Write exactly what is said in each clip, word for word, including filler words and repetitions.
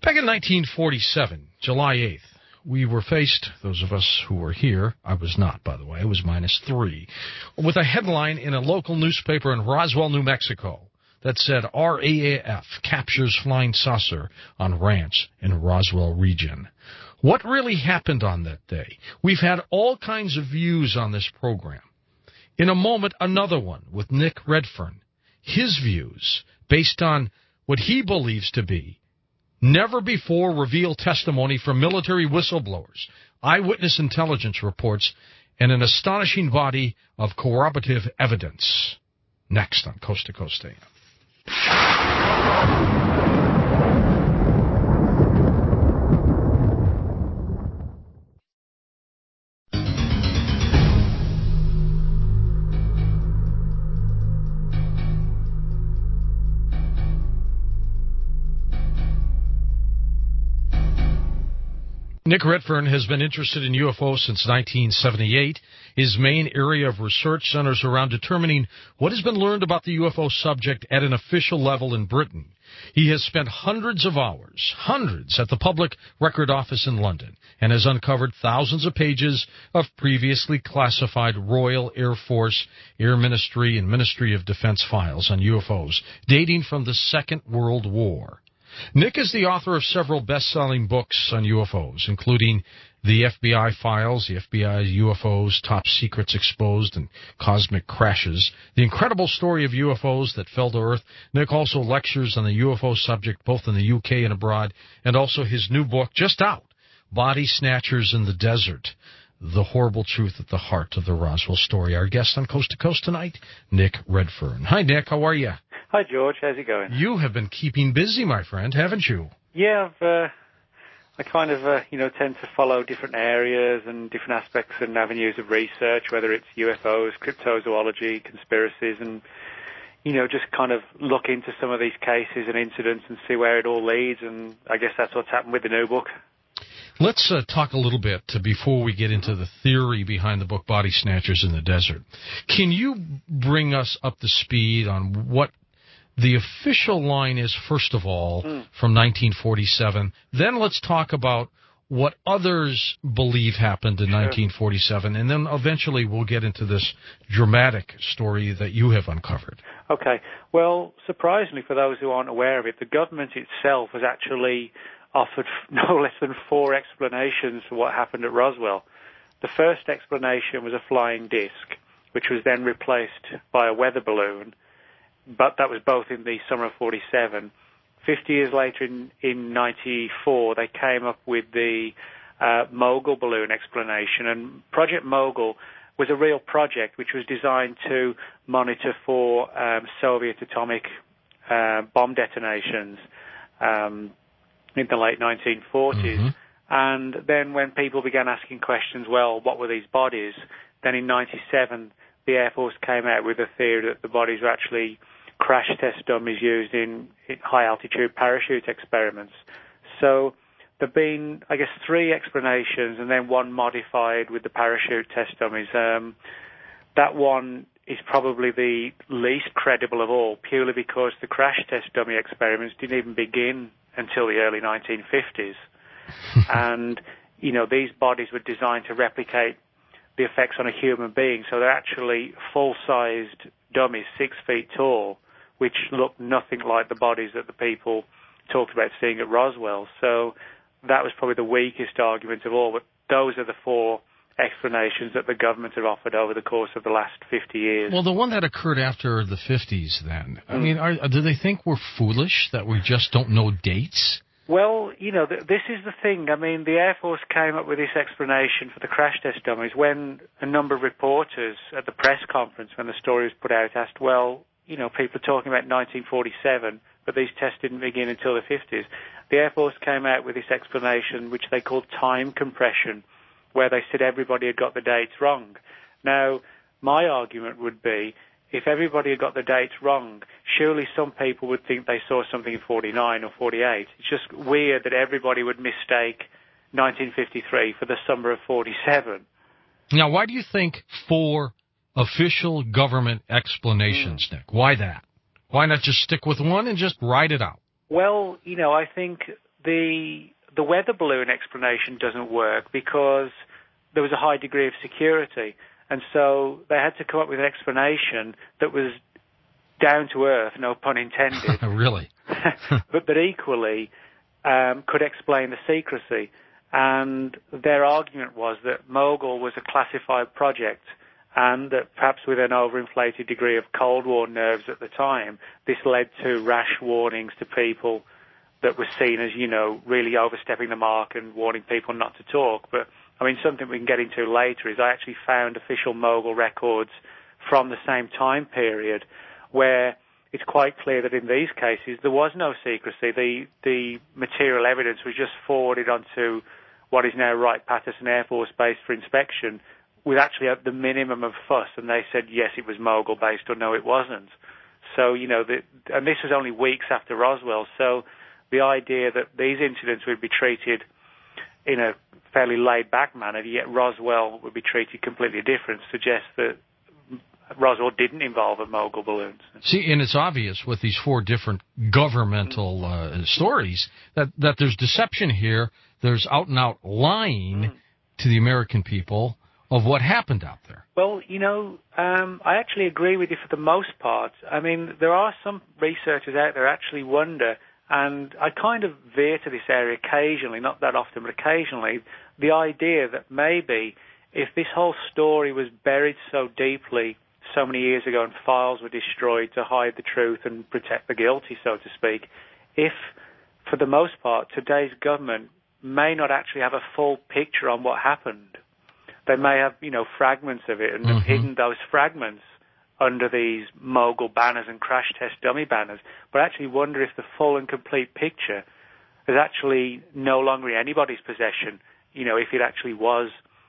Back in nineteen forty-seven, July eighth, we were faced, those of us who were here, I was not, by the way, I was minus three, with a headline in a local newspaper in Roswell, New Mexico, that said R A A F captures flying saucer on ranch in Roswell region. What really happened on that day? We've had all kinds of views on this program. In a moment, another one with Nick Redfern. His views, based on what he believes to be never-before-revealed testimony from military whistleblowers, eyewitness intelligence reports, and an astonishing body of corroborative evidence. Next on Coast to Coast A M. Nick Redfern has been interested in U F Os since nineteen seventy-eight. His main area of research centers around determining what has been learned about the U F O subject at an official level in Britain. He has spent hundreds of hours, hundreds, at the Public Record Office in London and has uncovered thousands of pages of previously classified Royal Air Force, Air Ministry, and Ministry of Defense files on U F Os dating from the Second World War. Nick is the author of several best-selling books on U F Os, including The F B I Files, The F B I U F Os, Top Secrets Exposed, and Cosmic Crashes, The Incredible Story of U F Os That Fell to Earth. Nick also lectures on the U F O subject both in the U K and abroad, and also his new book, just out, Body Snatchers in the Desert, The Horrible Truth at the Heart of the Roswell Story. Our guest on Coast to Coast tonight, Nick Redfern. Hi, Nick. How are you? Hi, George. How's it going? You have been keeping busy, my friend, haven't you? Yeah, I've, uh, I kind of, uh, you know, tend to follow different areas and different aspects and avenues of research, whether it's U F Os, cryptozoology, conspiracies, and, you know, just kind of look into some of these cases and incidents and see where it all leads, and I guess that's what's happened with the new book. Let's uh, talk a little bit uh, before we get into the theory behind the book Body Snatchers in the Desert. Can you bring us up to speed on what the official line is, first of all, mm. from nineteen forty-seven? Then let's talk about what others believe happened in sure. nineteen forty-seven, and then eventually we'll get into this dramatic story that you have uncovered. Okay. Well, surprisingly, for those who aren't aware of it, the government itself has actually offered no less than four explanations for what happened at Roswell. The first explanation was a flying disc, which was then replaced by a weather balloon, but that was both in the summer of forty-seven. Fifty years later, in, in ninety-four, they came up with the uh, Mogul balloon explanation, and Project Mogul was a real project which was designed to monitor for um, Soviet atomic uh, bomb detonations um, in the late nineteen forties. Mm-hmm. And then when people began asking questions, well, what were these bodies? Then in ninety-seven, the Air Force came out with a theory that the bodies were actually crash test dummies used in high-altitude parachute experiments. So there have been, I guess, three explanations and then one modified with the parachute test dummies. Um, that one is probably the least credible of all, purely because the crash test dummy experiments didn't even begin until the early nineteen fifties. And, you know, these bodies were designed to replicate the effects on a human being, so they're actually full-sized dummies, six feet tall, which look nothing like the bodies that the people talked about seeing at Roswell. So that was probably the weakest argument of all, but those are the four explanations that the government have offered over the course of the last fifty years. Well, the one that occurred after the fifties, then, I mm. mean, are, do they think we're foolish, that we just don't know dates? Well, you know, th- this is the thing. I mean, the Air Force came up with this explanation for the crash test dummies when a number of reporters at the press conference, when the story was put out, asked, well, you know, people are talking about nineteen forty-seven, but these tests didn't begin until the fifties. The Air Force came out with this explanation, which they called time compression, where they said everybody had got the dates wrong. Now, my argument would be, if everybody had got the dates wrong, surely some people would think they saw something in forty-nine or forty-eight. It's just weird that everybody would mistake nineteen fifty-three for the summer of forty-seven. Now, why do you think four official government explanations, Nick? Why that? Why not just stick with one and just ride it out? Well, you know, I think the the weather balloon explanation doesn't work because there was a high degree of security. And so they had to come up with an explanation that was down to earth, no pun intended. Really? but, but equally um, could explain the secrecy. And their argument was that Mogul was a classified project, and that perhaps with an overinflated degree of Cold War nerves at the time, this led to rash warnings to people that was seen as, you know, really overstepping the mark and warning people not to talk. But, I mean, something we can get into later is I actually found official Mogul records from the same time period where it's quite clear that in these cases there was no secrecy. The, the material evidence was just forwarded onto what is now Wright-Patterson Air Force Base for inspection with actually at the minimum of fuss, and they said, yes, it was Mogul-based, or no, it wasn't. So, you know, the, and this was only weeks after Roswell, so the idea that these incidents would be treated in a fairly laid-back manner, yet Roswell would be treated completely different, suggests that Roswell didn't involve a Mogul balloon. See, and it's obvious with these four different governmental uh, stories that, that there's deception here. There's out-and-out lying mm. to the American people of what happened out there. Well, you know, um, I actually agree with you for the most part. I mean, there are some researchers out there actually wonder, and I kind of veer to this area occasionally, not that often, but occasionally, the idea that maybe if this whole story was buried so deeply so many years ago and files were destroyed to hide the truth and protect the guilty, so to speak, if, for the most part, today's government may not actually have a full picture on what happened. They may have, you know, fragments of it and mm-hmm. have hidden those fragments under these Mogul banners and crash test dummy banners, but actually wonder if the full and complete picture is actually no longer in anybody's possession. You know, if it actually was,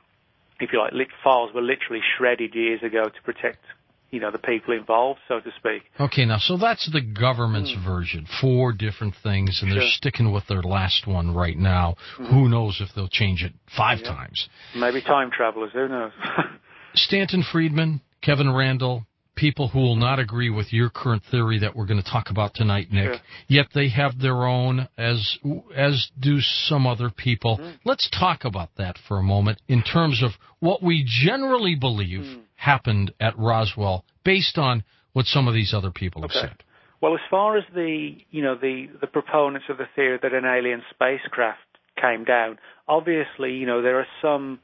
if you like, lit files were literally shredded years ago to protect, you know, the people involved, so to speak. Okay, now, so that's the government's mm. version, four different things, and sure. they're sticking with their last one right now. Mm. Who knows if they'll change it five yeah. times. Maybe time travelers, who knows? Stanton Friedman, Kevin Randle, people who will not agree with your current theory that we're going to talk about tonight, Nick, sure. yet they have their own, as as do some other people. Mm. Let's talk about that for a moment in terms of what we generally believe mm. happened at Roswell based on what some of these other people okay. have said. Well, as far as the, you know, the, the proponents of the theory that an alien spacecraft came down, obviously, you know, there are some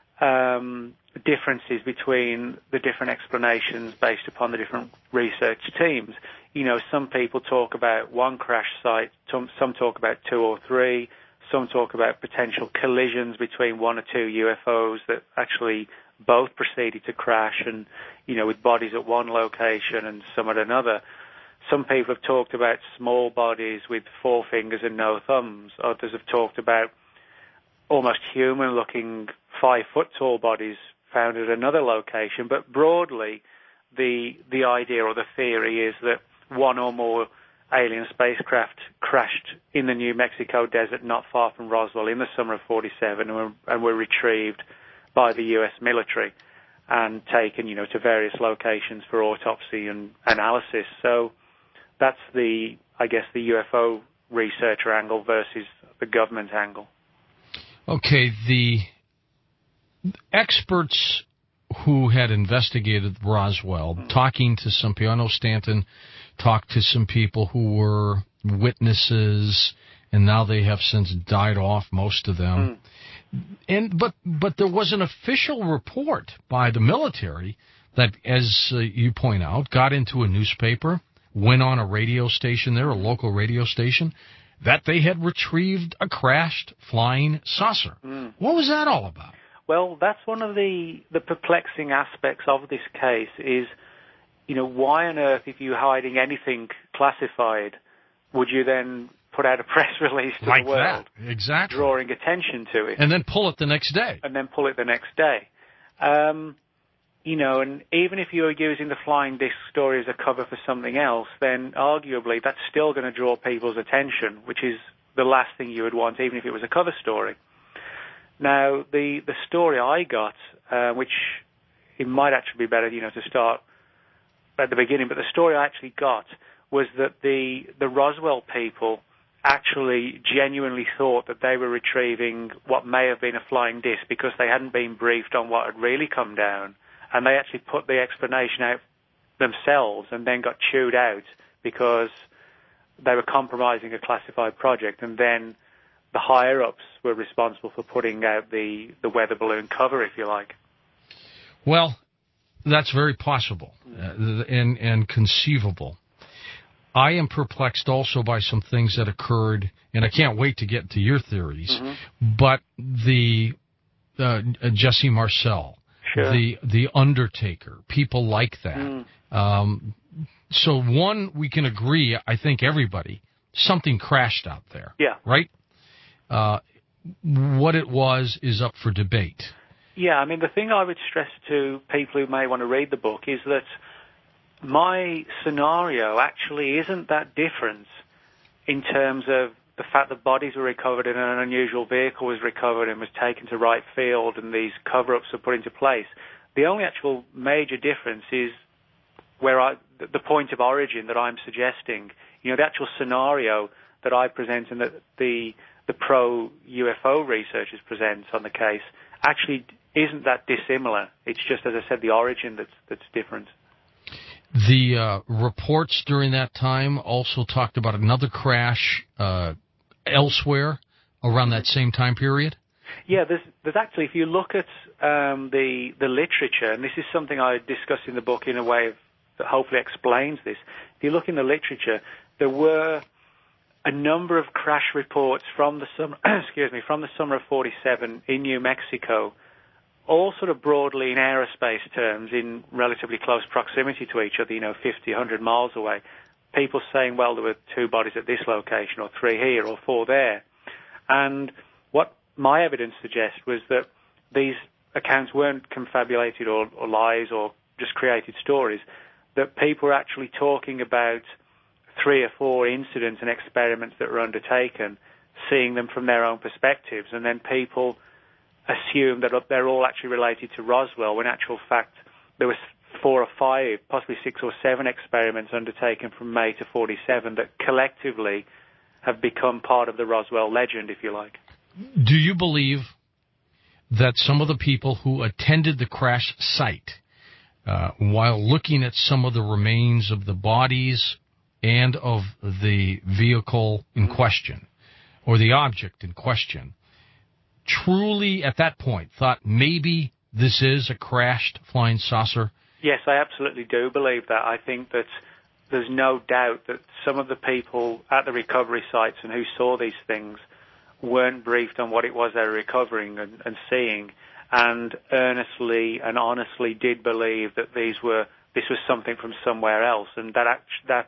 um, differences between the different explanations based upon the different research teams. You know, some people talk about one crash site, some, some talk about two or three, some talk about potential collisions between one or two U F Os that actually both proceeded to crash and, you know, with bodies at one location and some at another. Some people have talked about small bodies with four fingers and no thumbs. Others have talked about almost human-looking five-foot-tall bodies found at another location. But broadly, the the idea or the theory is that one or more alien spacecraft crashed in the New Mexico desert not far from Roswell in the summer of forty-seven and were, and were retrieved by the U S military and taken, you know, to various locations for autopsy and analysis. So that's the, I guess, the U F O researcher angle versus the government angle. Okay, the experts who had investigated Roswell, mm. talking to some people, I know Stanton talked to some people who were witnesses, and now they have since died off, most of them. Mm. And but but there was an official report by the military that, as uh, you point out, got into a newspaper, went on a radio station there, a local radio station, that they had retrieved a crashed flying saucer. Mm. What was that all about? Well, that's one of the, the perplexing aspects of this case is, you know, why on earth, if you're hiding anything classified, would you then put out a press release to like the world? That. Exactly. Drawing attention to it. And then pull it the next day. And then pull it the next day. Um, you know, and even if you're using the flying disc story as a cover for something else, then arguably that's still going to draw people's attention, which is the last thing you would want, even if it was a cover story. Now, the, the story I got, uh, which it might actually be better, you know, to start at the beginning, but the story I actually got was that the, the Roswell people actually genuinely thought that they were retrieving what may have been a flying disc because they hadn't been briefed on what had really come down, and they actually put the explanation out themselves and then got chewed out because they were compromising a classified project, and then the higher-ups were responsible for putting out the, the weather balloon cover, if you like. Well, that's very possible uh, and, and conceivable. I am perplexed also by some things that occurred, and I can't wait to get to your theories, mm-hmm. but the uh, Jesse Marcel, sure. the the Undertaker, people like that. Mm. Um, so one, we can agree, I think everybody, something crashed out there. Yeah. Right? Uh, what it was is up for debate. Yeah, I mean, the thing I would stress to people who may want to read the book is that my scenario actually isn't that different in terms of the fact that bodies were recovered and an unusual vehicle was recovered and was taken to right field and these cover-ups were put into place. The only actual major difference is where I, the point of origin that I'm suggesting. You know, the actual scenario that I present and that the, the pro-U F O researchers present on the case actually isn't that dissimilar. It's just, as I said, the origin that's, that's different. The uh, reports during that time also talked about another crash uh, elsewhere around that same time period? Yeah, there's, there's actually, if you look at um, the, the literature, and this is something I discuss in the book in a way of, that hopefully explains this. If you look in the literature, there were a number of crash reports from the summer, excuse me, from the summer of forty-seven in New Mexico, all sort of broadly in aerospace terms, in relatively close proximity to each other, you know, fifty, one hundred miles away. People saying, well, there were two bodies at this location, or three here, or four there. And what my evidence suggests was that these accounts weren't confabulated or, or lies or just created stories, that people were actually talking about three or four incidents and experiments that were undertaken, seeing them from their own perspectives, and then people assume that they're all actually related to Roswell, when in actual fact there was four or five, possibly six or seven experiments undertaken from May to forty-seven that collectively have become part of the Roswell legend, if you like. Do you believe that some of the people who attended the crash site, uh, while looking at some of the remains of the bodies and of the vehicle in question, or the object in question, truly at that point thought maybe this is a crashed flying saucer? Yes, I absolutely do believe that. I think that there's no doubt that some of the people at the recovery sites and who saw these things weren't briefed on what it was they were recovering and, and seeing, and earnestly and honestly did believe that these were this was something from somewhere else, and that act, that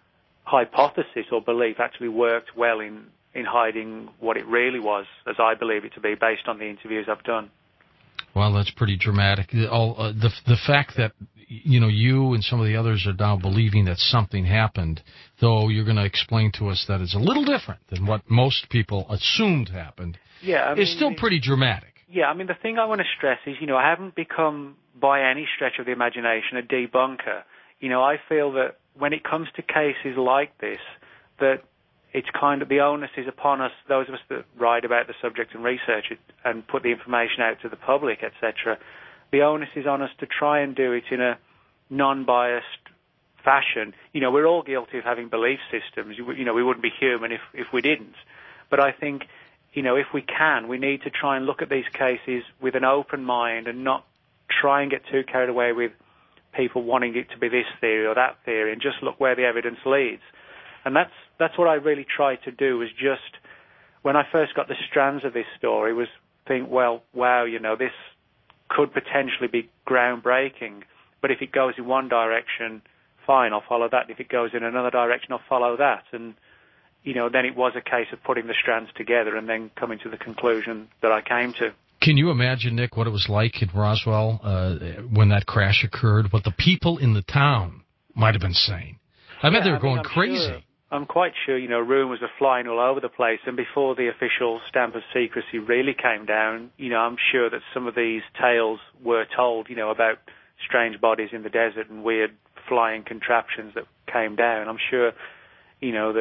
hypothesis or belief actually worked well in in hiding what it really was, as I believe it to be, based on the interviews I've done. Well, that's pretty dramatic. All, uh, the the fact that, you know, you and some of the others are now believing that something happened, though you're going to explain to us that it's a little different than what most people assumed happened, yeah, I mean, is still pretty dramatic. Yeah, I mean, the thing I want to stress is, you know, I haven't become, by any stretch of the imagination, a debunker. You know, I feel that when it comes to cases like this, that it's kind of the onus is upon us, those of us that write about the subject and research it and put the information out to the public, et cetera. The onus is on us to try and do it in a non-biased fashion. You know, we're all guilty of having belief systems. You, you know, we wouldn't be human if, if we didn't. But I think, you know, if we can, we need to try and look at these cases with an open mind and not try and get too carried away with people wanting it to be this theory or that theory, and just look where the evidence leads. And that's that's what I really tried to do, was just, when I first got the strands of this story, was think, well, wow, you know, this could potentially be groundbreaking, but if it goes in one direction, fine, I'll follow that. If it goes in another direction, I'll follow that. And, you know, then it was a case of putting the strands together and then coming to the conclusion that I came to. Can you imagine, Nick, what it was like in Roswell uh, when that crash occurred, what the people in the town might have been saying? I bet yeah, they were I going mean, crazy. Sure, I'm quite sure, you know, rumors were flying all over the place, and before the official stamp of secrecy really came down, you know, I'm sure that some of these tales were told, you know, about strange bodies in the desert and weird flying contraptions that came down. I'm sure, you know, that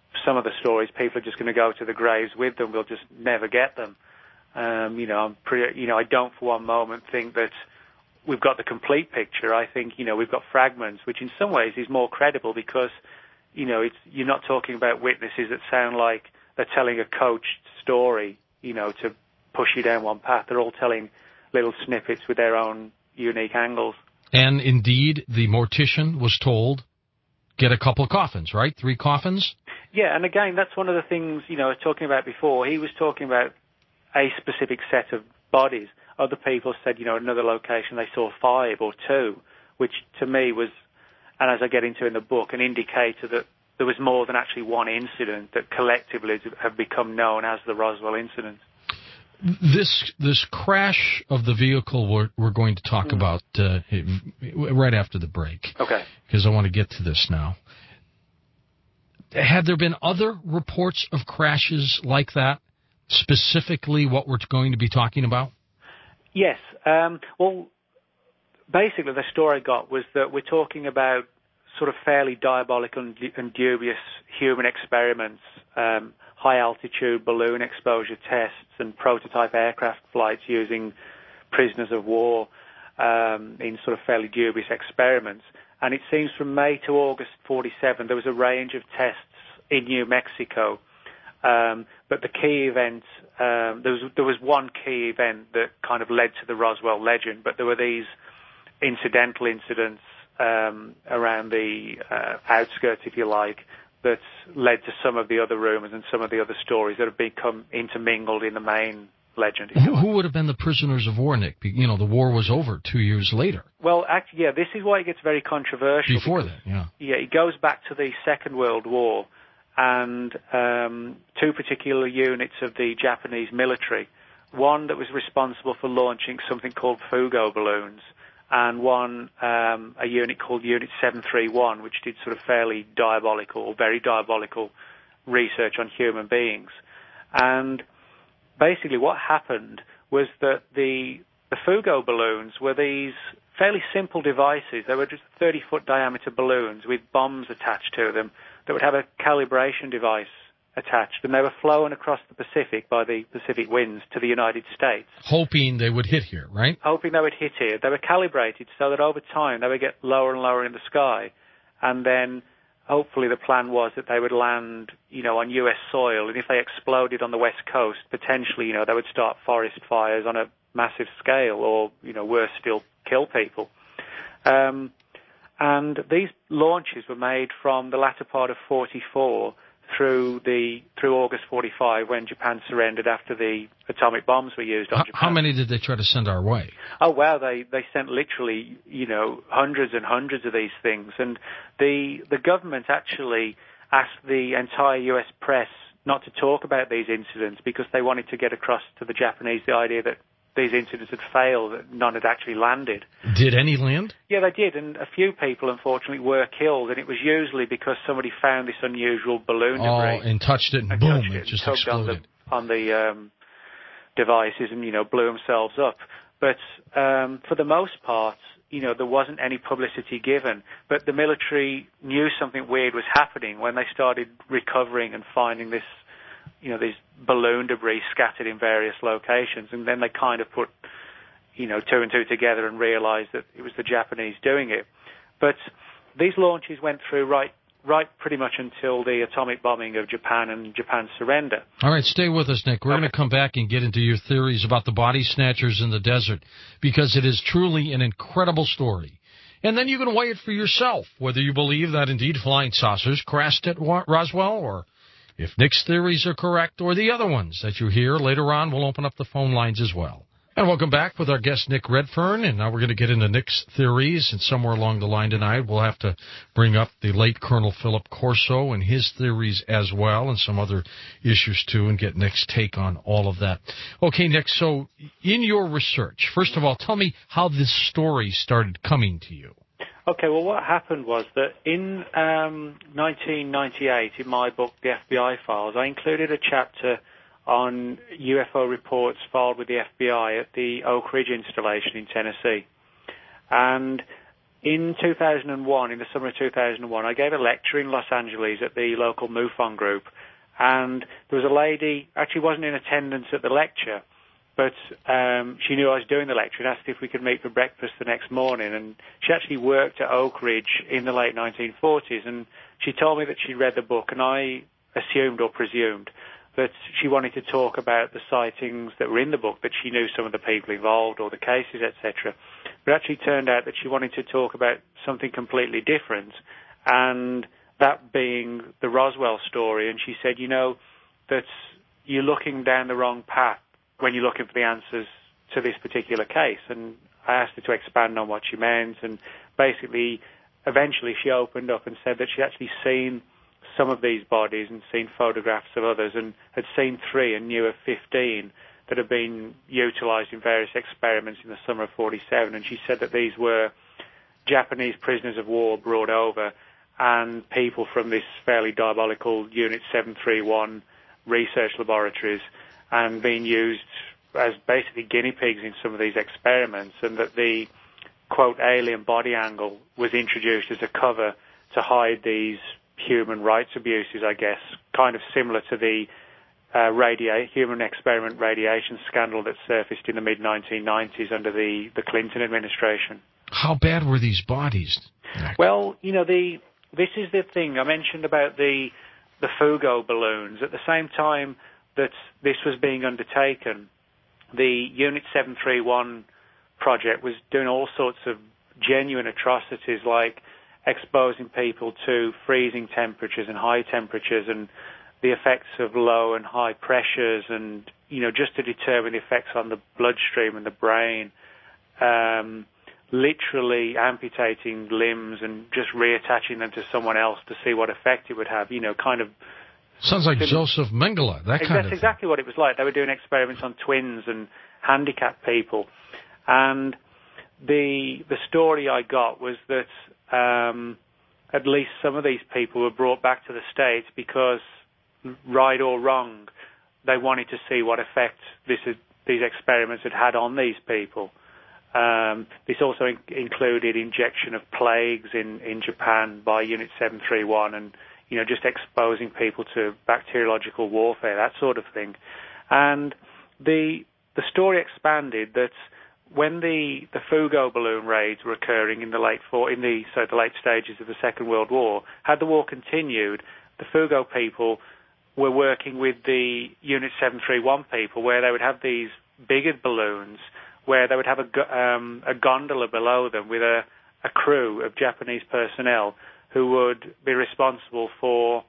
some of the stories, people are just going to go to the graves with them. We'll just never get them. Um, you know, I'm pretty, you know, I don't for one moment think that we've got the complete picture. I think, you know, we've got fragments, which in some ways is more credible because, you know, it's, you're not talking about witnesses that sound like they're telling a coached story, you know, to push you down one path. They're all telling little snippets with their own unique angles. And indeed, the mortician was told, get a couple of coffins, right? Three coffins? Yeah, and again, that's one of the things, you know, I was talking about before. He was talking about a specific set of bodies. Other people said, you know, another location they saw five or two, which to me was, and as I get into in the book, an indicator that there was more than actually one incident that collectively have become known as the Roswell incident. This this crash of the vehicle we're, we're going to talk mm. about uh, right after the break. Okay. Because I want to get to this now. Have there been other reports of crashes like that, specifically what we're going to be talking about? Yes. Um, well, basically the story I got was that we're talking about sort of fairly diabolical and, and dubious human experiments, um, high-altitude balloon exposure tests and prototype aircraft flights using prisoners of war um, in sort of fairly dubious experiments. And it seems from May to August forty-seven, there was a range of tests in New Mexico. Um, but the key event, um, there was there was one key event that kind of led to the Roswell legend, but there were these incidental incidents um, around the uh, outskirts, if you like, that led to some of the other rumors and some of the other stories that have become intermingled in the main legend. Who, who would have been the prisoners of war, Nick? You know, the war was over two years later. Well, actually, yeah, this is why it gets very controversial. Before because, that, yeah. Yeah, it goes back to the Second World War and um, two particular units of the Japanese military. One that was responsible for launching something called Fugo balloons, and one, um, a unit called Unit seven three one, which did sort of fairly diabolical, or very diabolical research on human beings. And basically what happened was that the, the Fugo balloons were these fairly simple devices. They were just thirty-foot diameter balloons with bombs attached to them that would have a calibration device attached, and they were flown across the Pacific by the Pacific winds to the United States. Hoping they would hit here, right? Hoping they would hit here. They were calibrated so that over time they would get lower and lower in the sky, and then hopefully the plan was that they would land, you know, on U S soil, and if they exploded on the West Coast, potentially, you know, they would start forest fires on a massive scale, or, you know, worse still, kill people. Um, and these launches were made from the latter part of forty-four through the through August forty-five, when Japan surrendered after the atomic bombs were used on how, Japan. How many did they try to send our way? Oh, wow, they, they sent literally, you know, hundreds and hundreds of these things. And the the government actually asked the entire U S press not to talk about these incidents because they wanted to get across to the Japanese the idea that these incidents had failed, that none had actually landed. Did any land? Yeah, they did, and a few people, unfortunately, were killed, and it was usually because somebody found this unusual balloon debris. Oh, and touched it, and, and boom, it, it just exploded. On the, on the um, devices and, you know, blew themselves up. But um, for the most part, you know, there wasn't any publicity given. But the military knew something weird was happening when they started recovering and finding this, you know, these balloon debris scattered in various locations. And then they kind of put, you know, two and two together and realized that it was the Japanese doing it. But these launches went through right right pretty much until the atomic bombing of Japan and Japan's surrender. All right, stay with us, Nick. We're okay. going to come back and get into your theories about the body snatchers in the desert, because it is truly an incredible story. And then you can weigh it for yourself, whether you believe that indeed flying saucers crashed at Roswell, or if Nick's theories are correct, or the other ones that you hear later on. We'll open up the phone lines as well. And welcome back with our guest, Nick Redfern. And now we're going to get into Nick's theories. And somewhere along the line tonight, we'll have to bring up the late Colonel Philip Corso and his theories as well, and some other issues too, and get Nick's take on all of that. Okay, Nick, so in your research, first of all, tell me how this story started coming to you. Okay, well, what happened was that in um, nineteen ninety-eight, in my book, The F B I Files, I included a chapter on U F O reports filed with the F B I at the Oak Ridge installation in Tennessee. And in two thousand one, in the summer of two thousand one, I gave a lecture in Los Angeles at the local MUFON group, and there was a lady, actually wasn't in attendance at the lecture, but um, she knew I was doing the lecture and asked if we could meet for breakfast the next morning. And she actually worked at Oak Ridge in the late nineteen forties, and she told me that she'd read the book, and I assumed or presumed that she wanted to talk about the sightings that were in the book, that she knew some of the people involved or the cases, et cetera. But it actually turned out that she wanted to talk about something completely different, and that being the Roswell story. And she said, you know, that you're looking down the wrong path when you're looking for the answers to this particular case. And I asked her to expand on what she meant, and basically, eventually she opened up and said that she'd actually seen some of these bodies and seen photographs of others, and had seen three and knew of fifteen that had been utilized in various experiments in the summer of forty-seven. And she said that these were Japanese prisoners of war brought over, and people from this fairly diabolical Unit seven three one research laboratories, and being used as basically guinea pigs in some of these experiments, and that the, quote, alien body angle was introduced as a cover to hide these human rights abuses, I guess, kind of similar to the uh, radia- human experiment radiation scandal that surfaced in the mid nineteen nineties under the, the Clinton administration. How bad were these bodies? Well, you know, the this is the thing I mentioned about the the Fugo balloons. At the same time that this was being undertaken, the Unit seven three one project was doing all sorts of genuine atrocities, like exposing people to freezing temperatures and high temperatures, and the effects of low and high pressures, and, you know, just to determine the effects on the bloodstream and the brain, um, literally amputating limbs and just reattaching them to someone else to see what effect it would have, you know, kind of... Sounds like Joseph Mengele, that kind That's of exactly thing. what it was like. They were doing experiments on twins and handicapped people. And the the story I got was that um, at least some of these people were brought back to the States because, right or wrong, they wanted to see what effect this had, these experiments had had on these people. Um, this also in- included injection of plagues in, in Japan by Unit seven three one, and, you know, just exposing people to bacteriological warfare, that sort of thing. And the the story expanded that when the, the Fugo balloon raids were occurring in the late for, in the so the late stages of the Second World War, had the war continued, the Fugo people were working with the Unit seven three one people, where they would have these bigger balloons, where they would have a, um, a gondola below them with a, a crew of Japanese personnel who would be responsible for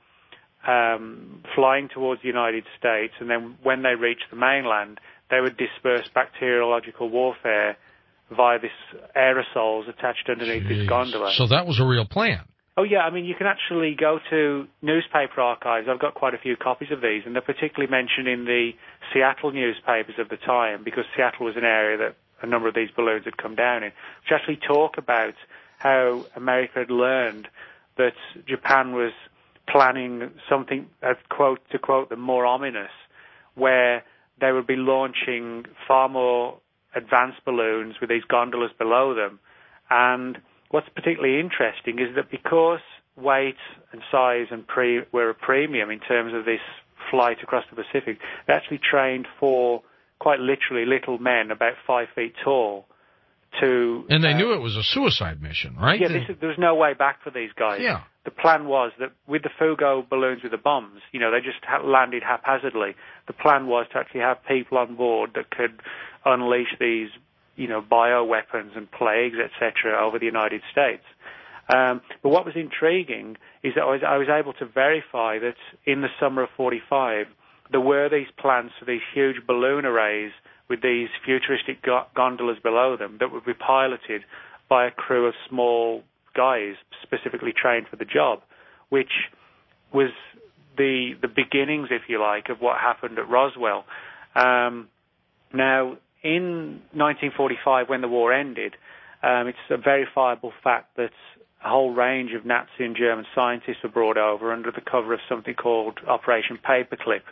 um, flying towards the United States, and then when they reached the mainland, they would disperse bacteriological warfare via this aerosols attached underneath Jeez. this gondola. So that was a real plan. Oh, yeah, I mean, you can actually go to newspaper archives. I've got quite a few copies of these, and they're particularly mentioned in the Seattle newspapers of the time, because Seattle was an area that a number of these balloons had come down in, which actually talk about how America had learned that Japan was planning something, uh, quote, to quote them, more ominous, where they would be launching far more advanced balloons with these gondolas below them. And what's particularly interesting is that because weight and size and pre were a premium in terms of this flight across the Pacific, they actually trained for, quite literally, little men about five feet tall to... And they uh, knew it was a suicide mission, right? Yeah, this is, there was no way back for these guys. Yeah. The plan was that with the Fugo balloons with the bombs, you know, they just ha- landed haphazardly. The plan was to actually have people on board that could unleash these, you know, bioweapons and plagues, et cetera, over the United States. Um, but what was intriguing is that I was, I was able to verify that in the summer of forty-five, there were these plans for these huge balloon arrays with these futuristic go- gondolas below them that would be piloted by a crew of small guys specifically trained for the job, which was the the beginnings, if you like, of what happened at Roswell. Um, now, in nineteen forty-five, when the war ended, um, it's a verifiable fact that a whole range of Nazi and German scientists were brought over under the cover of something called Operation Paperclip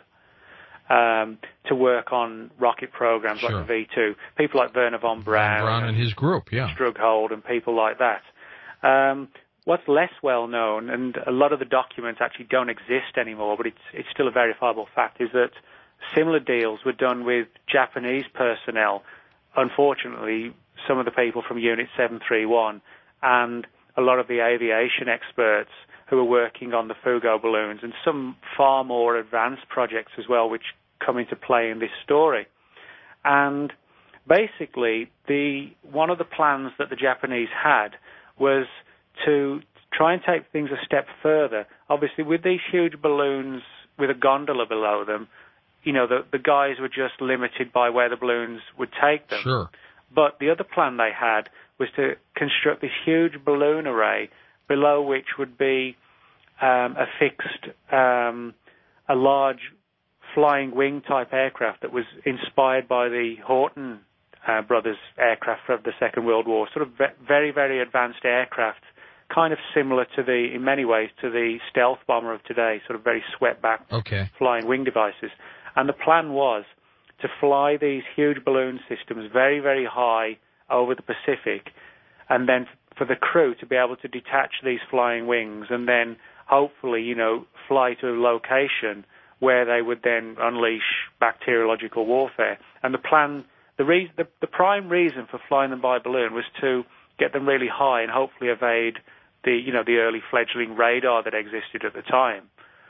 um, to work on rocket programs Sure. like the V two. People like Werner von Braun, Von Braun and his group, yeah. Strughold, and people like that. Um, what's less well known, and a lot of the documents actually don't exist anymore, but it's it's still a verifiable fact, is that similar deals were done with Japanese personnel. Unfortunately, some of the people from Unit seven three one and a lot of the aviation experts who were working on the Fugo balloons, and some far more advanced projects as well, which come into play in this story. And basically, the one of the plans that the Japanese had was to try and take things a step further. Obviously, with these huge balloons with a gondola below them, you know, the, the guys were just limited by where the balloons would take them. Sure. But the other plan they had was to construct this huge balloon array below which would be um, affixed um, a large flying wing type aircraft that was inspired by the Horton uh, brothers aircraft of the Second World War, sort of very, very advanced aircraft, kind of similar to the, in many ways, to the stealth bomber of today, sort of very swept-back okay. flying wing devices. And the plan was to fly these huge balloon systems very, very high over the Pacific, and then for the crew to be able to detach these flying wings and then hopefully, you know, fly to a location where they would then unleash bacteriological warfare. And the plan, the, re- the, the prime reason for flying them by balloon was to get them really high and hopefully evade the, you know, the early fledgling radar that existed at the time.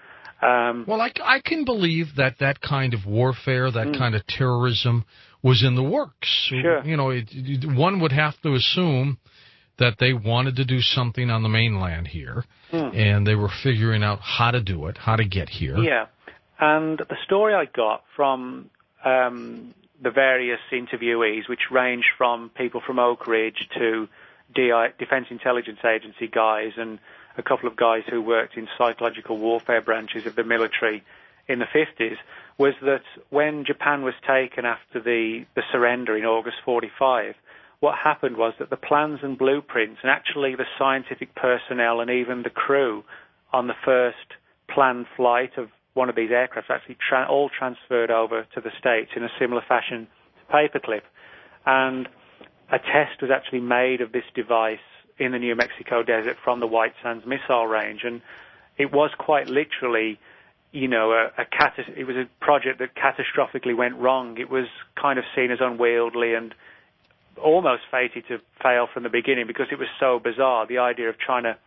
Um, well, I, I can believe that that kind of warfare, that mm. kind of terrorism was in the works. Sure. You know, it, it, one would have to assume that they wanted to do something on the mainland here, mm. and they were figuring out how to do it, how to get here. Yeah, and the story I got from um, the various interviewees, which range from people from Oak Ridge to D I, Defense Intelligence Agency guys and a couple of guys who worked in psychological warfare branches of the military in the fifties, was that when Japan was taken after the, the surrender in August forty-five, what happened was that the plans and blueprints and actually the scientific personnel and even the crew on the first planned flight of one of these aircraft actually tra- all transferred over to the States in a similar fashion to paperclip. And a test was actually made of this device in the New Mexico desert from the White Sands missile range, and it was quite literally, you know, a, a catas- it was a project that catastrophically went wrong. It was kind of seen as unwieldy and almost fated to fail from the beginning because it was so bizarre, the idea of trying to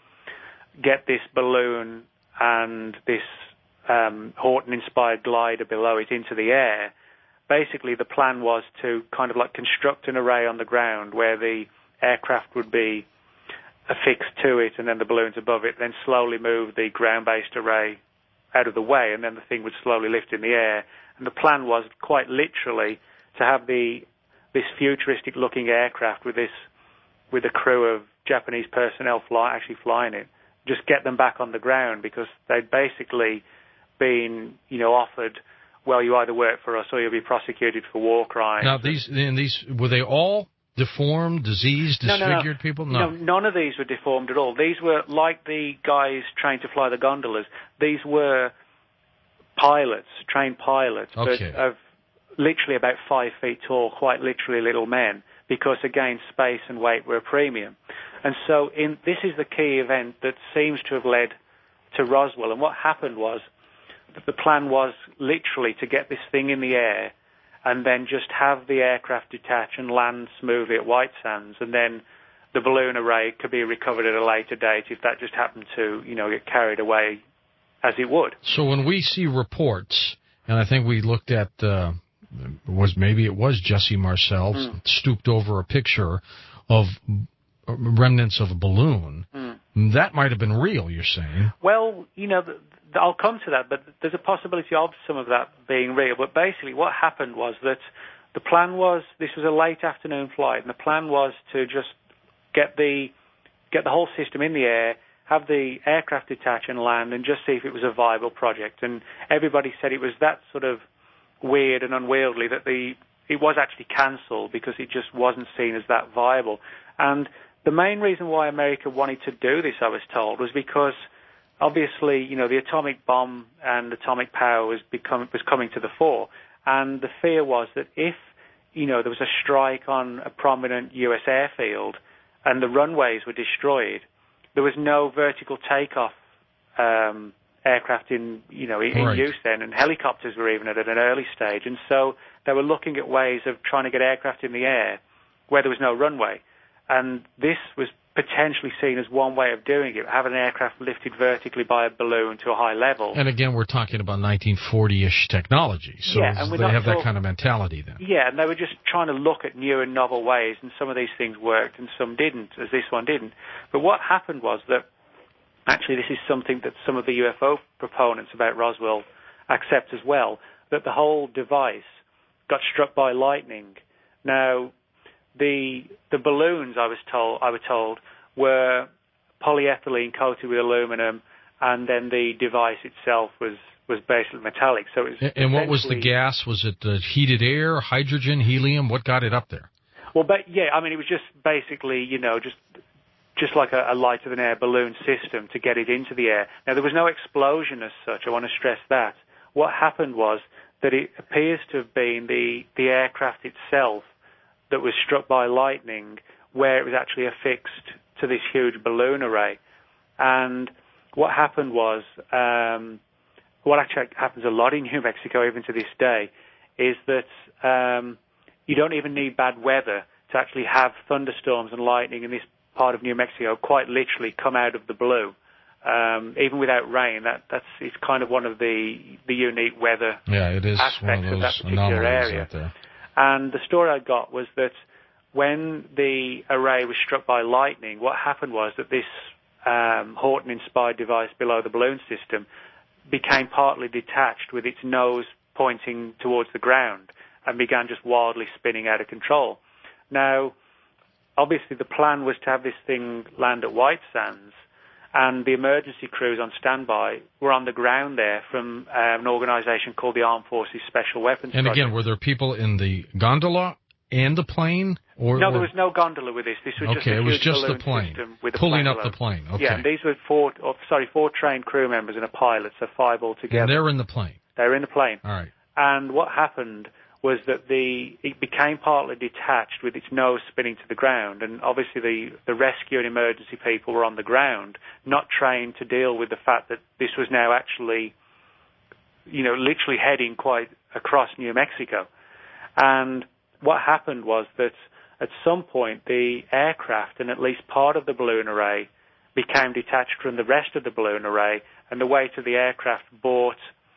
get this balloon and this um, Horton-inspired glider below it into the air. Basically, the plan was to kind of like construct an array on the ground where the aircraft would be affixed to it and then the balloons above it, then slowly move the ground-based array out of the way, and then the thing would slowly lift in the air. And the plan was quite literally to have the this futuristic-looking aircraft with this with a crew of Japanese personnel fly, actually flying it, just get them back on the ground because they'd basically been, you know, offered, well, you either work for us or you'll be prosecuted for war crimes. Now, these and these were they all deformed, diseased, disfigured no, no, no. people? No. no, none of these were deformed at all. These were like the guys trained to fly the gondolas. These were pilots, trained pilots, okay. but of literally about five feet tall, quite literally little men, because again, space and weight were a premium. And so, in this is the key event that seems to have led to Roswell. And what happened was that the plan was literally to get this thing in the air and then just have the aircraft detach and land smoothly at White Sands, and then the balloon array could be recovered at a later date if that just happened to, you know, get carried away as it would. So when we see reports, and I think we looked at, uh, was maybe it was Jesse Marcel mm. stooped over a picture of remnants of a balloon. Mm. That might have been real, you're saying? Well, you know, the, I'll come to that, but there's a possibility of some of that being real. But basically what happened was that the plan was, this was a late afternoon flight, and the plan was to just get the get the whole system in the air, have the aircraft detach and land, and just see if it was a viable project. And everybody said it was that sort of weird and unwieldy that the it was actually cancelled because it just wasn't seen as that viable. And the main reason why America wanted to do this, I was told, was because obviously, you know, the atomic bomb and atomic power was become was coming to the fore, and the fear was that if, you know, there was a strike on a prominent U S airfield and the runways were destroyed, there was no vertical takeoff um, aircraft in, you know, in, right. in use then, and helicopters were even at an early stage. And so they were looking at ways of trying to get aircraft in the air where there was no runway. And this was potentially seen as one way of doing it, have an aircraft lifted vertically by a balloon to a high level. And again, we're talking about nineteen forty-ish technology, so yeah, and they not have that talk- kind of mentality then. Yeah, and they were just trying to look at new and novel ways, and some of these things worked and some didn't, as this one didn't. But what happened was that, actually this is something that some of the U F O proponents about Roswell accept as well, that the whole device got struck by lightning. Now, the the balloons, I was told, I was told, were polyethylene coated with aluminum, and then the device itself was, was basically metallic. So it was and, and what was the gas? Was it uh, heated air, hydrogen, helium? What got it up there? Well, but, yeah, I mean, it was just basically, you know, just just like a, a lighter-than-air balloon system to get it into the air. Now, there was no explosion as such. I want to stress that. What happened was that it appears to have been the, the aircraft itself that was struck by lightning, where it was actually affixed to this huge balloon array. And what happened was, um, what actually happens a lot in New Mexico even to this day, is that um, you don't even need bad weather to actually have thunderstorms and lightning in this part of New Mexico quite literally come out of the blue. Um, even without rain, that, that's it's kind of one of the the unique weather yeah, it is aspects one of, those of that particular area. Out there. And the story I got was that when the array was struck by lightning, what happened was that this um, Horton-inspired device below the balloon system became partly detached with its nose pointing towards the ground and began just wildly spinning out of control. Now, obviously the plan was to have this thing land at White Sands, and the emergency crews on standby were on the ground there from um, an organization called the Armed Forces Special Weapons And Project. again, were there people in the gondola and the plane? Or, no, or... there was no gondola with this. This was okay, just a it was huge just balloon the plane, system with a pulling plane up below. the plane. Okay. Yeah, and these were four, oh, sorry, four trained crew members and a pilot, so five altogether. And they're in the plane. They're in the plane. All right. And what happened was that the it became partly detached with its nose spinning to the ground, and obviously the, the rescue and emergency people were on the ground, not trained to deal with the fact that this was now actually, you know, literally heading quite across New Mexico. And what happened was that at some point the aircraft and at least part of the balloon array became detached from the rest of the balloon array, and the weight of the aircraft brought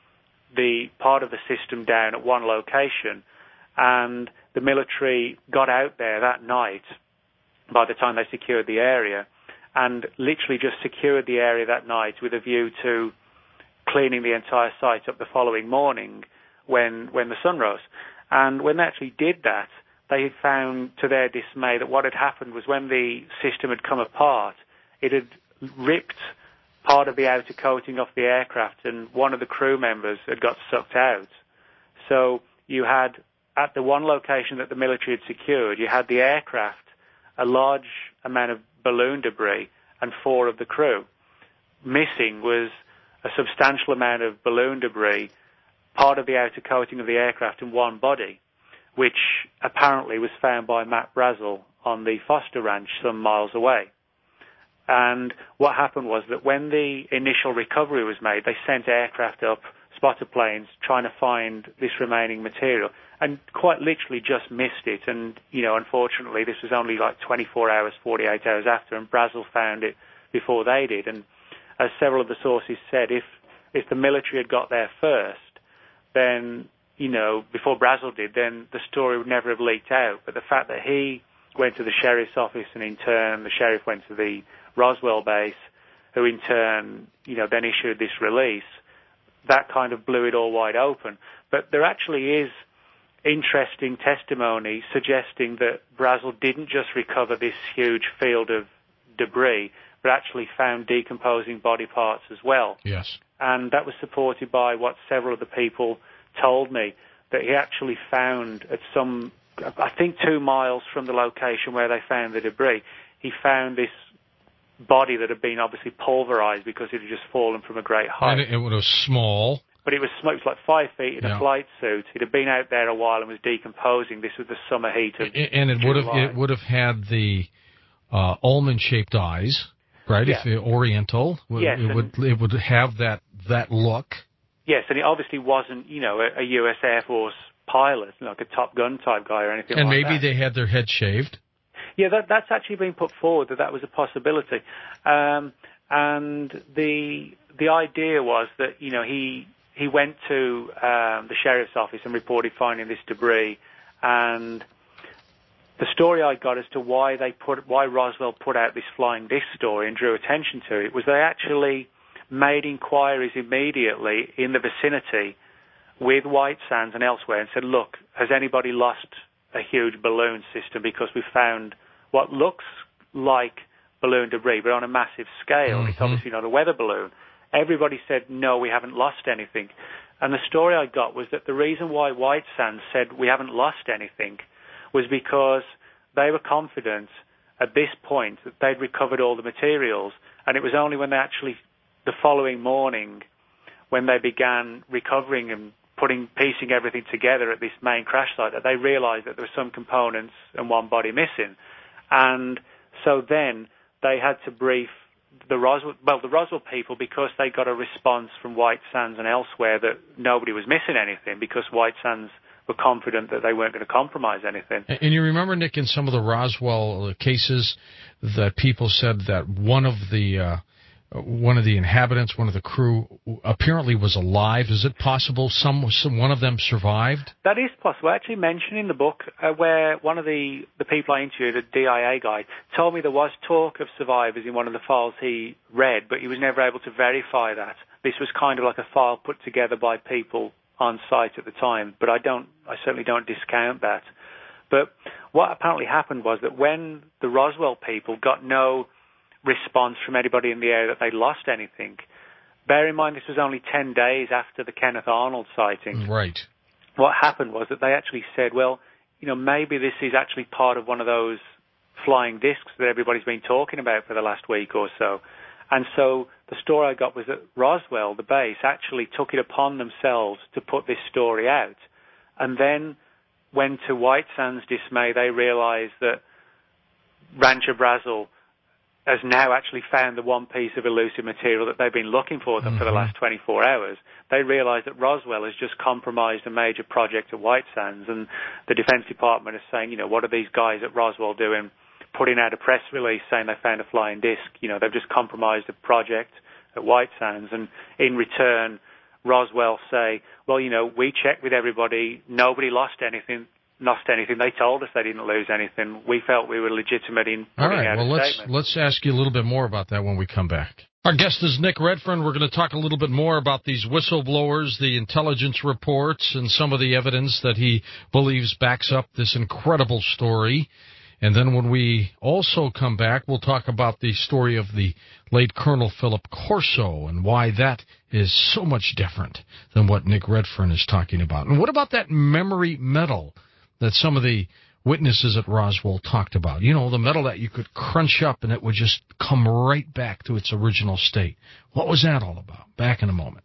the part of the system down at one location, and the military got out there that night by the time they secured the area, and literally just secured the area that night with a view to cleaning the entire site up the following morning when when the sun rose. And when they actually did that, they found to their dismay that what had happened was when the system had come apart, it had ripped part of the outer coating off the aircraft, and one of the crew members had got sucked out. So you had, at the one location that the military had secured, you had the aircraft, a large amount of balloon debris, and four of the crew. Missing was a substantial amount of balloon debris, part of the outer coating of the aircraft, and one body, which apparently was found by Matt Brazel on the Foster Ranch some miles away. And what happened was that when the initial recovery was made, they sent aircraft up, spotter planes, trying to find this remaining material, and quite literally just missed it. And, you know, unfortunately, this was only like twenty-four hours, forty-eight hours after, and Brazel found it before they did. And as several of the sources said, if if the military had got there first, then, you know, before Brazel did, then the story would never have leaked out. But the fact that he went to the sheriff's office, and in turn the sheriff went to the Roswell base, who in turn, you know, then issued this release, that kind of blew it all wide open. But there actually is interesting testimony suggesting that Brazel didn't just recover this huge field of debris, but actually found decomposing body parts as well. Yes. And that was supported by what several of the people told me, that he actually found at some, I think two miles from the location where they found the debris, he found this body that had been obviously pulverized because it had just fallen from a great height. And it, it was small. But it was, it was like five feet in yeah. a flight suit. It had been out there a while and was decomposing. This was the summer heat of And it would have it would have had the uh, almond-shaped eyes. right? Yeah. If uh, Oriental, yes, it would it would have that that look. Yes, and it obviously wasn't, you know, a, a U S Air Force pilot, like a Top Gun type guy or anything and like that. And maybe they had their head shaved. Yeah, that, that's actually been put forward, that that was a possibility. Um, and the the idea was that, you know, he he went to um, the sheriff's office and reported finding this debris. And the story I got as to why they put why Roswell put out this flying disc story and drew attention to it was they actually made inquiries immediately in the vicinity with White Sands and elsewhere and said, look, has anybody lost a huge balloon system, because we found what looks like balloon debris, but on a massive scale. Mm-hmm. It's obviously not a weather balloon. Everybody said, no, we haven't lost anything. And the story I got was that the reason why White Sands said we haven't lost anything was because they were confident at this point that they'd recovered all the materials, and it was only when they actually, the following morning, when they began recovering and putting, piecing everything together at this main crash site, that they realized that there were some components and one body missing. And so then they had to brief the Roswell, well, the Roswell people, because they got a response from White Sands and elsewhere that nobody was missing anything, because White Sands were confident that they weren't going to compromise anything. And you remember, Nick, in some of the Roswell cases that people said that one of the uh, one of the inhabitants, one of the crew, apparently was alive. Is it possible some, some one of them survived? That is possible. I actually mentioned in the book uh, where one of the, the people I interviewed, a D I A guy, told me there was talk of survivors in one of the files he read, but he was never able to verify that. This was kind of like a file put together by people on site at the time, but I don't, I certainly don't discount that. But what apparently happened was that when the Roswell people got no response from anybody in the area that they'd lost anything, bear in mind this was only ten days after the Kenneth Arnold sighting. Right. What happened was that they actually said, well, you know, maybe this is actually part of one of those flying discs that everybody's been talking about for the last week or so. And so the story I got was that Roswell, the base, actually took it upon themselves to put this story out. And then, when to White Sands' dismay, they realized that Rancho Brazil has now actually found the one piece of elusive material that they've been looking for them mm-hmm. for the last twenty-four hours. They realized that Roswell has just compromised a major project at White Sands, and the Defense Department is saying, you know, what are these guys at Roswell doing, putting out a press release saying they found a flying disc? You know, they've just compromised a project at White Sands, and in return, Roswell say, well, you know, we checked with everybody, nobody lost anything. Lost anything. They told us they didn't lose anything. We felt we were legitimate in putting All right, out well, a let's, statement. let's ask you a little bit more about that when we come back. Our guest is Nick Redfern. We're going to talk a little bit more about these whistleblowers, the intelligence reports, and some of the evidence that he believes backs up this incredible story. And then when we also come back, we'll talk about the story of the late Colonel Philip Corso and why that is so much different than what Nick Redfern is talking about. And what about that memory metal that some of the witnesses at Roswell talked about? You know, the metal that you could crunch up and it would just come right back to its original state. What was that all about? Back in a moment.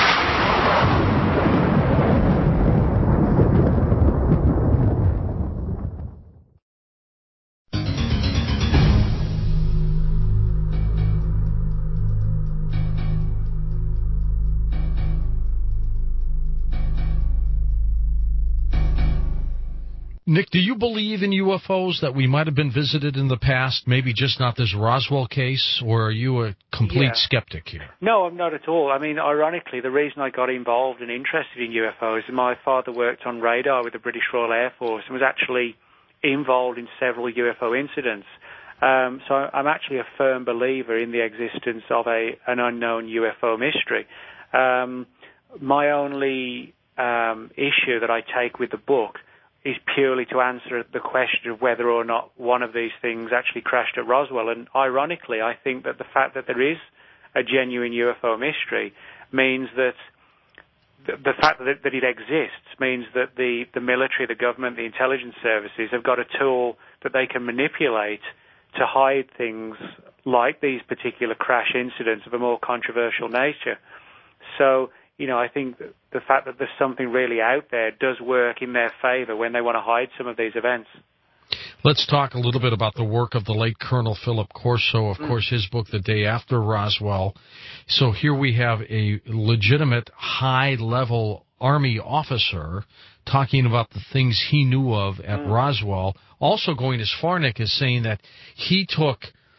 Nick, do you believe in U F Os, that we might have been visited in the past, maybe just not this Roswell case, or are you a complete yeah. skeptic here? No, I'm not at all. I mean, ironically, the reason I got involved and interested in U F Os is my father worked on radar with the British Royal Air Force and was actually involved in several U F O incidents. Um, so I'm actually a firm believer in the existence of a an unknown U F O mystery. Um, my only um, issue that I take with the book is purely to answer the question of whether or not one of these things actually crashed at Roswell. And ironically, I think that the fact that there is a genuine U F O mystery means that the, the fact that it, that it exists means that the, the military, the government, the intelligence services have got a tool that they can manipulate to hide things like these particular crash incidents of a more controversial nature. So, you know, I think that the fact that there's something really out there does work in their favor when they want to hide some of these events. Let's talk a little bit about the work of the late Colonel Philip Corso, of mm. course, his book, The Day After Roswell. So here we have a legitimate high-level Army officer talking about the things he knew of at mm. Roswell, also going as far, Nick, as saying that he took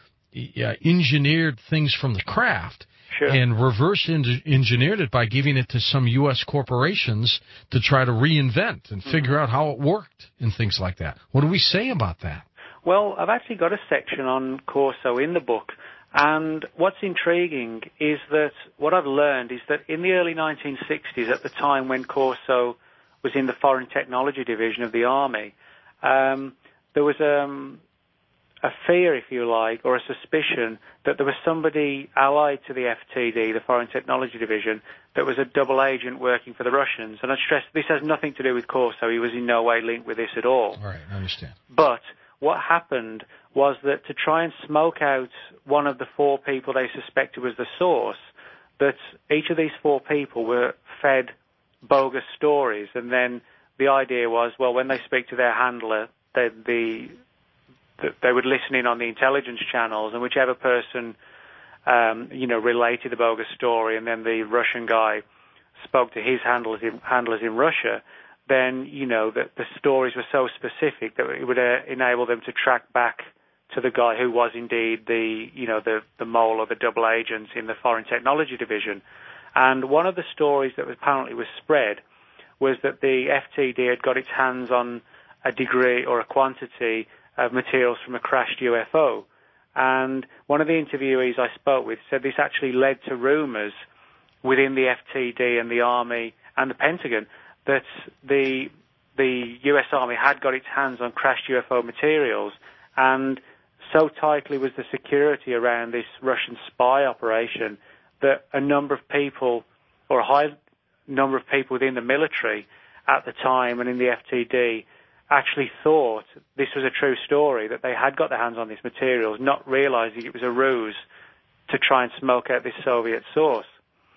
uh, engineered things from the craft Sure. and reverse engineered it by giving it to some U S corporations to try to reinvent and figure mm. out how it worked and things like that. What do we say about that? Well, I've actually got a section on Corso in the book, and what's intriguing is that what I've learned is that in the early nineteen sixties, at the time when Corso was in the Foreign Technology Division of the Army, um, there was um, a fear, if you like, or a suspicion that there was somebody allied to the F T D, the Foreign Technology Division, that was a double agent working for the Russians. And I stress this has nothing to do with Corso. He was in no way linked with this at all. All right, I understand. But what happened was that to try and smoke out one of the four people they suspected was the source, that each of these four people were fed bogus stories. And then the idea was, well, when they speak to their handler, they, the that they would listen in on the intelligence channels, and whichever person, um, you know, related the bogus story, and then the Russian guy spoke to his handlers in, handlers in Russia, then, you know, the, the stories were so specific that it would uh, enable them to track back to the guy who was indeed the, you know, the, the mole or the double agent in the Foreign Technology Division. And one of the stories that apparently was spread was that the F T D had got its hands on a degree or a quantity of materials from a crashed U F O. And one of the interviewees I spoke with said this actually led to rumors within the F T D and the Army and the Pentagon that the the U S Army had got its hands on crashed U F O materials, and so tightly was the security around this Russian spy operation that a number of people, or a high number of people within the military at the time and in the F T D, actually thought this was a true story, that they had got their hands on these materials, not realizing it was a ruse to try and smoke out this Soviet source.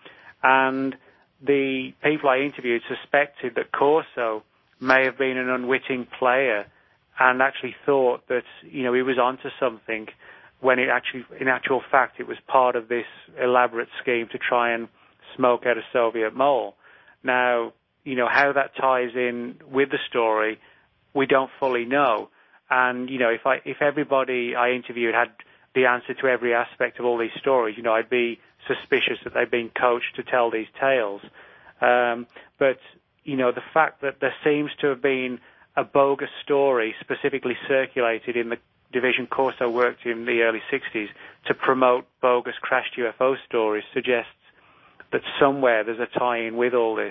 And the people I interviewed suspected that Corso may have been an unwitting player and actually thought that, you know, he was onto something, when it actually, in actual fact, it was part of this elaborate scheme to try and smoke out a Soviet mole. Now, you know, how that ties in with the story, we don't fully know. And, you know, if I if everybody I interviewed had the answer to every aspect of all these stories, you know, I'd be suspicious that they've been coached to tell these tales. Um, but, you know, the fact that there seems to have been a bogus story specifically circulated in the division Corso worked in the early sixties to promote bogus crashed U F O stories suggests that somewhere there's a tie-in with all this.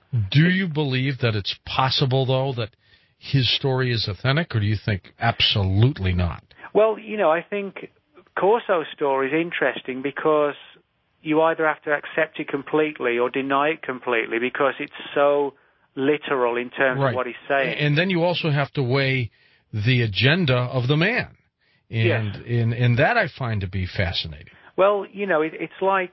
Do you believe that it's possible, though, that his story is authentic, or do you think absolutely not? Well, you know, I think Corso's story is interesting because you either have to accept it completely or deny it completely because it's so literal in terms right. of what he's saying. And then you also have to weigh the agenda of the man. And, yes. and, and that I find to be fascinating. Well, you know, it, it's like,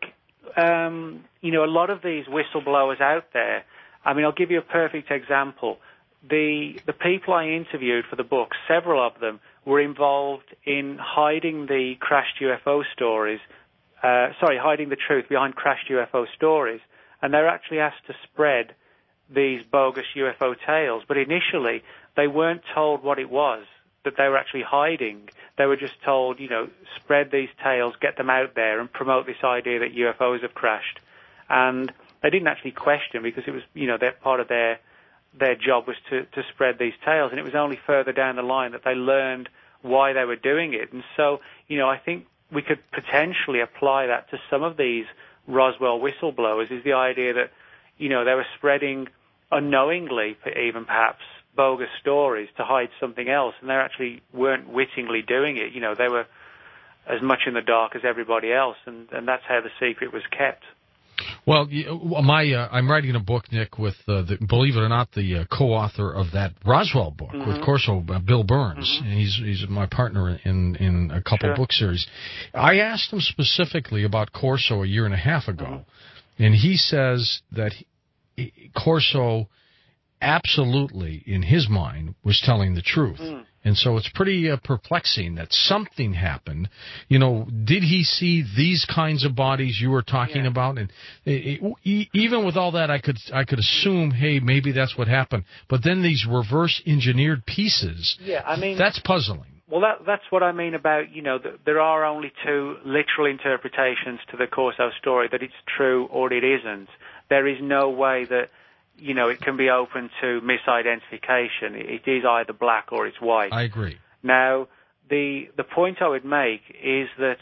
um, you know, a lot of these whistleblowers out there, I mean, I'll give you a perfect example. The the people I interviewed for the book, several of them were involved in hiding the crashed U F O stories, uh, sorry, hiding the truth behind crashed U F O stories, and they're actually asked to spread these bogus U F O tales. But initially, they weren't told what it was that they were actually hiding. They were just told, you know, spread these tales, get them out there, and promote this idea that U F Os have crashed. And they didn't actually question because it was, you know, that part of their their job was to, to spread these tales, and it was only further down the line that they learned why they were doing it. And so, you know, I think we could potentially apply that to some of these Roswell whistleblowers, is the idea that, you know, they were spreading unknowingly, even perhaps, bogus stories to hide something else, and they actually weren't wittingly doing it. You know, they were as much in the dark as everybody else, and, and that's how the secret was kept. Well, my uh, I'm writing a book, Nick, with, uh, the, believe it or not, the uh, co-author of that Roswell book mm-hmm. with Corso, uh, Bill Burns. Mm-hmm. And he's he's my partner in, in a couple sure. book series. I asked him specifically about Corso a year and a half ago, mm-hmm. and he says that he, Corso absolutely, in his mind, was telling the truth. Mm. And so it's pretty uh, perplexing that something happened. You know, did he see these kinds of bodies you were talking yeah. about? And it, it, even with all that, I could I could assume, hey, maybe that's what happened. But then these reverse engineered pieces, yeah, I mean, that's puzzling. Well, that, that's what I mean about, you know, the, there are only two literal interpretations to the Corso story, that it's true or it isn't. There is no way that, you know, it can be open to misidentification. It is either black or it's white. I agree. Now, the the point I would make is that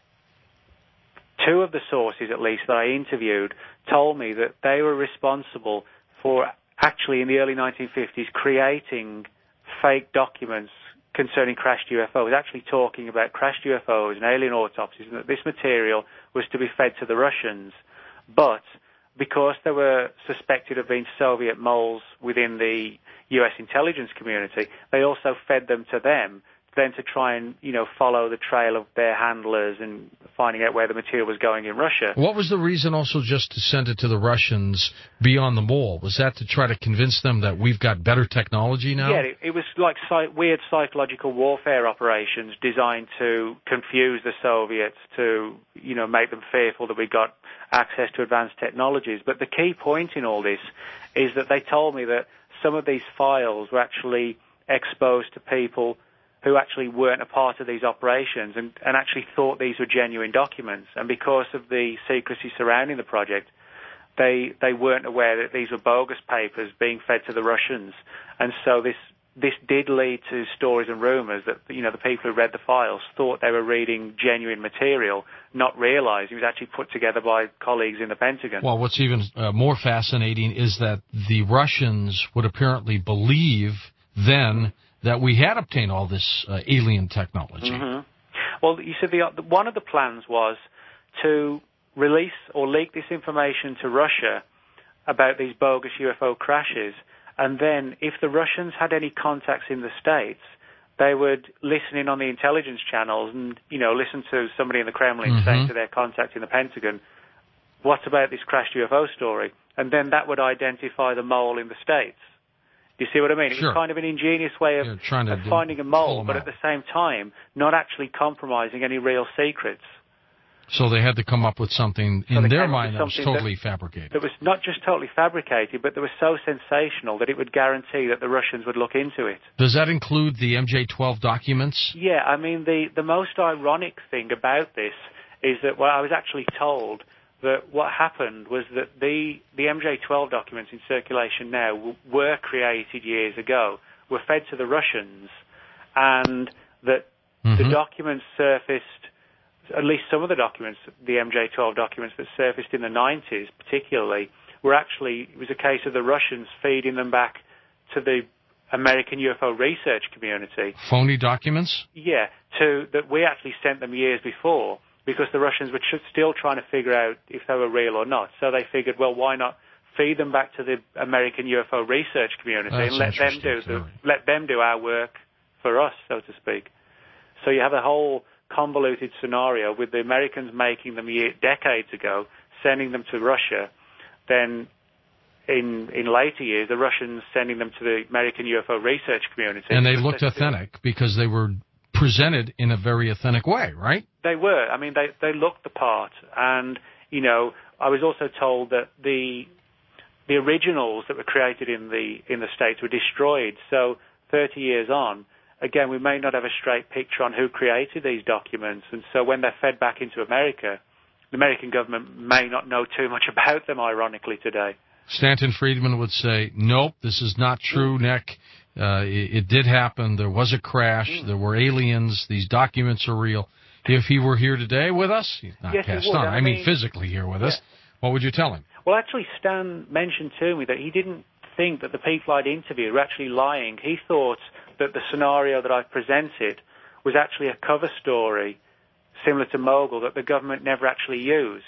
two of the sources, at least, that I interviewed told me that they were responsible for actually, in the early nineteen fifties, creating fake documents concerning crashed U F Os, actually talking about crashed U F Os and alien autopsies, and that this material was to be fed to the Russians. But because they were suspected of being Soviet moles within the U S intelligence community, they also fed them to them, then to try and, you know, follow the trail of their handlers and finding out where the material was going in Russia. What was the reason also just to send it to the Russians beyond the mole? Was that to try to convince them that we've got better technology now? Yeah, it, it was like psych- weird psychological warfare operations designed to confuse the Soviets, to, you know, make them fearful that we got access to advanced technologies. But the key point in all this is that they told me that some of these files were actually exposed to people who actually weren't a part of these operations and, and actually thought these were genuine documents. And because of the secrecy surrounding the project, they they weren't aware that these were bogus papers being fed to the Russians. And so this this did lead to stories and rumors that, you know, the people who read the files thought they were reading genuine material, not realizing it was actually put together by colleagues in the Pentagon. Well, what's even uh, more fascinating is that the Russians would apparently believe then that we had obtained all this uh, alien technology. Mm-hmm. Well, you see, the, one of the plans was to release or leak this information to Russia about these bogus U F O crashes, and then if the Russians had any contacts in the States, they would listen in on the intelligence channels and, you know, listen to somebody in the Kremlin mm-hmm. saying to their contact in the Pentagon, what about this crashed U F O story? And then that would identify the mole in the States. Do you see what I mean? Sure. It was kind of an ingenious way of, of finding a mole, but at the same time, not actually compromising any real secrets. So they had to come up with something so in their mind that was totally that, fabricated. That was not just totally fabricated, but that was so sensational that it would guarantee that the Russians would look into it. Does that include the M J twelve documents? Yeah, I mean, the, the most ironic thing about this is that, well, I was actually told that what happened was that the, the M J twelve documents in circulation now w- were created years ago, were fed to the Russians, and that mm-hmm. the documents surfaced, at least some of the documents, the M J twelve documents that surfaced in the nineties particularly, were actually, it was a case of the Russians feeding them back to the American U F O research community. Phony documents? Yeah, to that we actually sent them years before, because the Russians were tr- still trying to figure out if they were real or not. So they figured, well, why not feed them back to the American U F O research community That's and let them do the, let them do our work for us, so to speak. So you have a whole convoluted scenario with the Americans making them year, decades ago, sending them to Russia, then in in later years the Russians sending them to the American U F O research community. And they looked authentic because they were presented in a very authentic way, right? They were. I mean, they they looked the part, and you know, I was also told that the the originals that were created in the in the States were destroyed. So thirty years on, again, we may not have a straight picture on who created these documents, and so when they're fed back into America, the American government may not know too much about them, ironically, today. Stanton Friedman would say, nope, this is not true, Nick. Uh, it, it did happen. There was a crash. Mm. There were aliens. These documents are real. If he were here today with us, he's not yes, passed he would. on. I, I mean, mean physically here with yeah. us. What would you tell him? Well, actually, Stan mentioned to me that he didn't think that the people I'd interviewed were actually lying. He thought that the scenario that I presented was actually a cover story similar to Mogul that the government never actually used.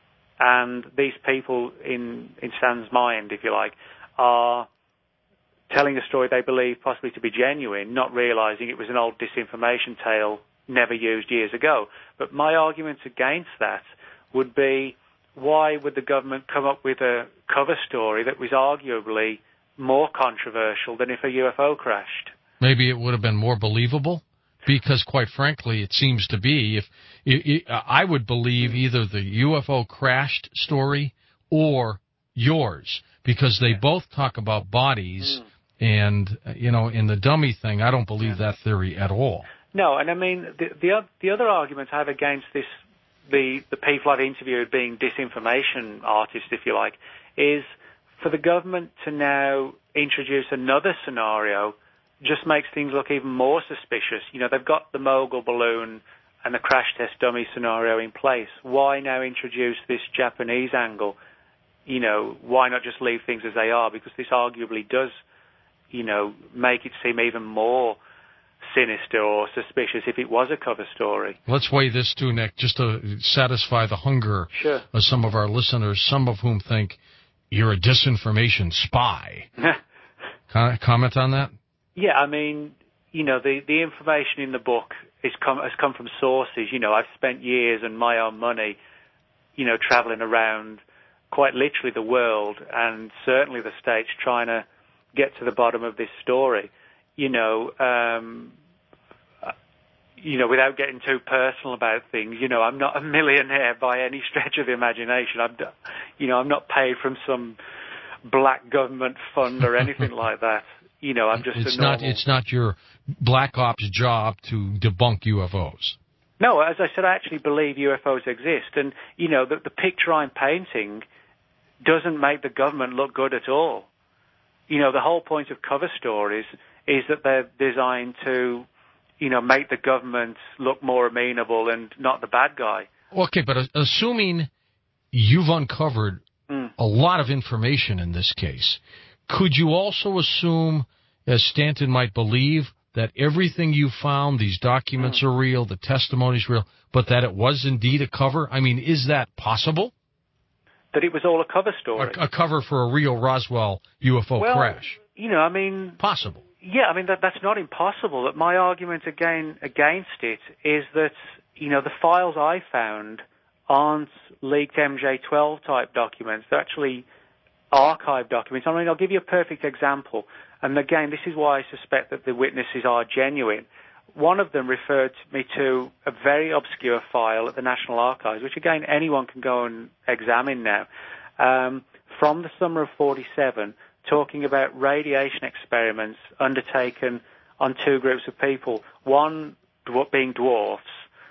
And these people, in, in Stan's mind, if you like, are telling a story they believe possibly to be genuine, not realizing it was an old disinformation tale never used years ago. But my argument against that would be, why would the government come up with a cover story that was arguably more controversial than if a U F O crashed? Maybe it would have been more believable, because quite frankly, it seems to be, if it, it, I would believe either the U F O crashed story or yours, because they yeah. both talk about bodies, mm. and, you know, in the dummy thing, I don't believe yeah. that theory at all. No, and I mean, the, the, the other argument I have against this, the, the people I've interviewed being disinformation artists, if you like, is for the government to now introduce another scenario just makes things look even more suspicious. You know, they've got the mogul balloon and the crash test dummy scenario in place. Why now introduce this Japanese angle? You know, why not just leave things as they are? Because this arguably does, you know, make it seem even more sinister or suspicious if it was a cover story. Let's weigh this too, Nick, just to satisfy the hunger sure. of some of our listeners, some of whom think you're a disinformation spy. Comment on that? Yeah, I mean, you know, the, the information in the book is come, has come from sources. You know, I've spent years and my own money, you know, traveling around quite literally the world and certainly the States trying to get to the bottom of this story. You know, um, you know, without getting too personal about things, you know, I'm not a millionaire by any stretch of the imagination. I'm, you know, I'm not paid from some black government fund or anything like that. You know, I'm just it's a normal... not. It's not your black ops job to debunk U F Os. No, as I said, I actually believe U F Os exist, and you know, the, the picture I'm painting doesn't make the government look good at all. You know, the whole point of cover stories is that they're designed to, you know, make the government look more amenable and not the bad guy. Okay, but assuming you've uncovered mm. a lot of information in this case, could you also assume, as Stanton might believe, that everything you found, these documents mm. are real, the testimony's real, but that it was indeed a cover? I mean, is that possible? That it was all a cover story? A, a cover for a real Roswell U F O well, crash? You know, I mean... Possible. Yeah, I mean, that, that's not impossible. That my argument again against it is that, you know, the files I found aren't leaked M J twelve type documents. They're actually archived documents. I mean, I'll give you a perfect example. And again, this is why I suspect that the witnesses are genuine. One of them referred me to a very obscure file at the National Archives, which again, anyone can go and examine now, um, from the summer of forty-seven, talking about radiation experiments undertaken on two groups of people, one being dwarfs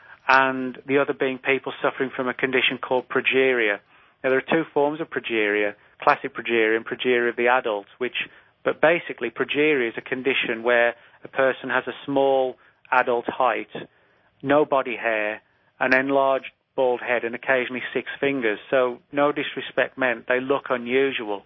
and the other being people suffering from a condition called progeria. Now, there are two forms of progeria, classic progeria and progeria of the adult, which, but basically progeria is a condition where a person has a small adult height, no body hair, an enlarged bald head and occasionally six fingers. So no disrespect meant, they look unusual.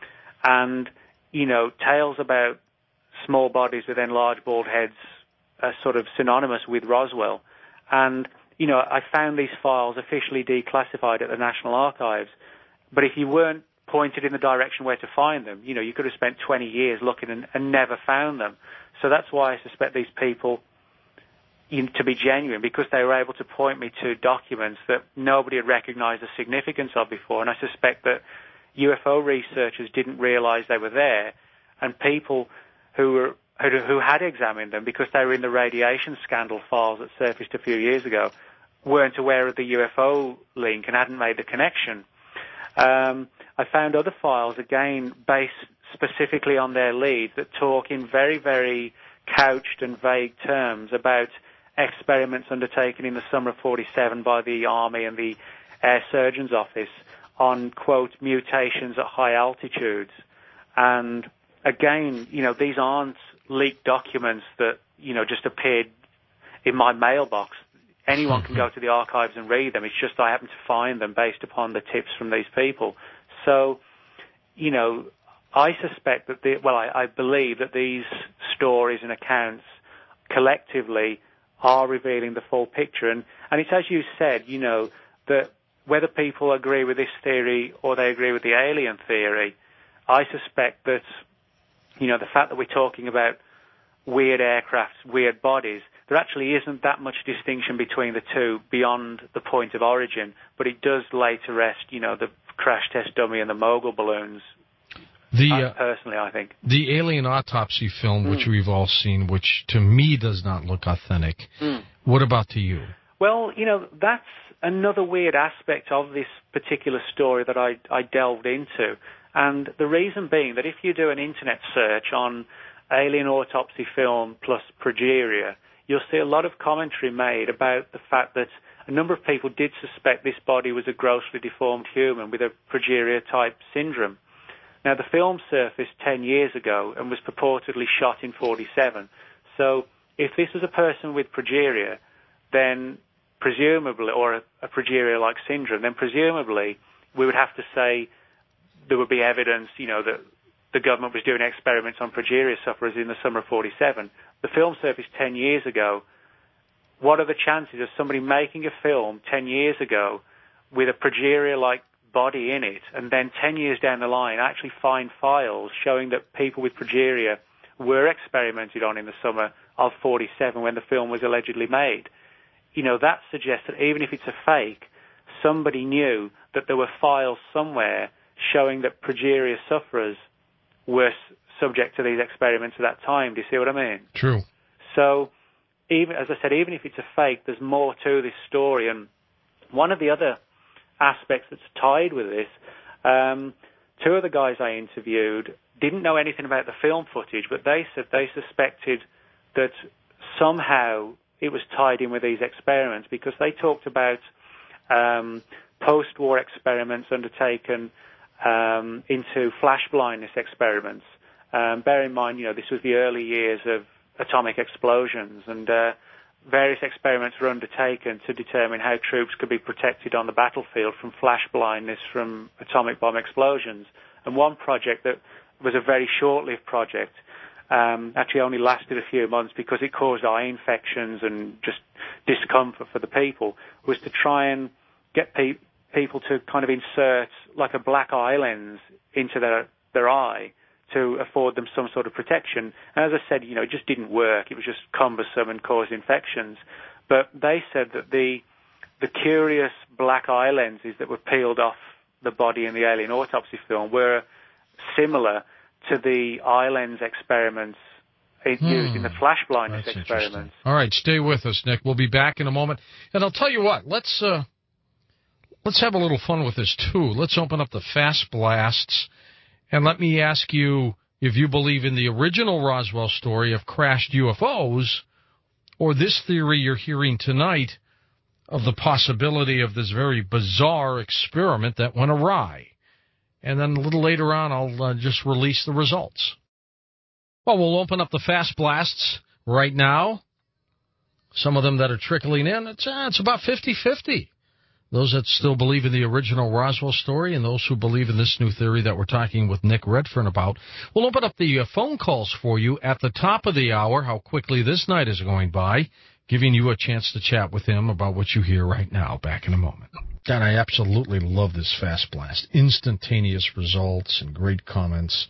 And, you know, tales about small bodies with enlarged bald heads are sort of synonymous with Roswell. And, you know, I found these files officially declassified at the National Archives. But if you weren't pointed in the direction where to find them, you know, you could have spent twenty years looking and, and never found them. So that's why I suspect these people you know, to be genuine, because they were able to point me to documents that nobody had recognized the significance of before. And I suspect that U F O researchers didn't realize they were there, and people who were who, who had examined them because they were in the radiation scandal files that surfaced a few years ago weren't aware of the U F O link and hadn't made the connection. Um, I found other files, again, based specifically on their leads, that talk in very, very couched and vague terms about experiments undertaken in the summer of forty-seven by the Army and the Air Surgeon's Office on, quote, mutations at high altitudes. And again, you know, these aren't leaked documents that, you know, just appeared in my mailbox. Anyone can go to the archives and read them. It's just I happen to find them based upon the tips from these people. So, you know, I suspect that, the, well, I, I believe that these stories and accounts collectively are revealing the full picture. And, and it's as you said, you know, that whether people agree with this theory or they agree with the alien theory, I suspect that, you know, the fact that we're talking about weird aircrafts, weird bodies, there actually isn't that much distinction between the two beyond the point of origin, but it does lay to rest, you know, the crash test dummy and the mogul balloons. The, uh, uh, personally, I think. The Alien Autopsy film, mm. which we've all seen, which to me does not look authentic. Mm. What about to you? Well, you know, that's another weird aspect of this particular story that I, I delved into. And the reason being that if you do an internet search on Alien Autopsy film plus progeria, you'll see a lot of commentary made about the fact that a number of people did suspect this body was a grossly deformed human with a progeria-type syndrome. Now, the film surfaced ten years ago and was purportedly shot in forty-seven. So if this was a person with progeria, then presumably, or a, a progeria-like syndrome, then presumably we would have to say there would be evidence, you know, that the government was doing experiments on progeria sufferers in the summer of forty-seven. The film surfaced ten years ago. What are the chances of somebody making a film ten years ago with a progeria-like body in it, and then ten years down the line actually find files showing that people with progeria were experimented on in the summer of forty-seven when the film was allegedly made? You know, that suggests that even if it's a fake, somebody knew that there were files somewhere showing that progeria sufferers were subject to these experiments at that time. Do you see what I mean? True. So, even as I said, even if it's a fake, there's more to this story. And one of the other aspects that's tied with this, um, two of the guys I interviewed didn't know anything about the film footage, but they said they suspected that somehow it was tied in with these experiments, because they talked about um, post-war experiments undertaken um, into flash blindness experiments. Um, bear in mind, you know, this was the early years of atomic explosions, and uh, various experiments were undertaken to determine how troops could be protected on the battlefield from flash blindness from atomic bomb explosions. And one project that was a very short-lived project um, actually only lasted a few months because it caused eye infections and just discomfort for the people, was to try and get pe- people to kind of insert like a black eye lens into their, their eye to afford them some sort of protection. And as I said, you know, it just didn't work. It was just cumbersome and caused infections. But they said that the the curious black eye lenses that were peeled off the body in the Alien Autopsy film were similar to the eye lens experiments hmm. used in the flash blindness That's experiments. All right, stay with us, Nick. We'll be back in a moment. And I'll tell you what, let's uh, let's have a little fun with this, too. Let's open up the fast blasts. And let me ask you if you believe in the original Roswell story of crashed U F Os, or this theory you're hearing tonight of the possibility of this very bizarre experiment that went awry. And then a little later on, I'll uh, just release the results. Well, we'll open up the fast blasts right now. Some of them that are trickling in, it's, uh, it's about fifty-fifty. Those that still believe in the original Roswell story and those who believe in this new theory that we're talking with Nick Redfern about. We'll open up the uh, phone calls for you at the top of the hour, how quickly this night is going by, giving you a chance to chat with him about what you hear right now. Back in a moment. God, I absolutely love this fast blast. Instantaneous results and great comments.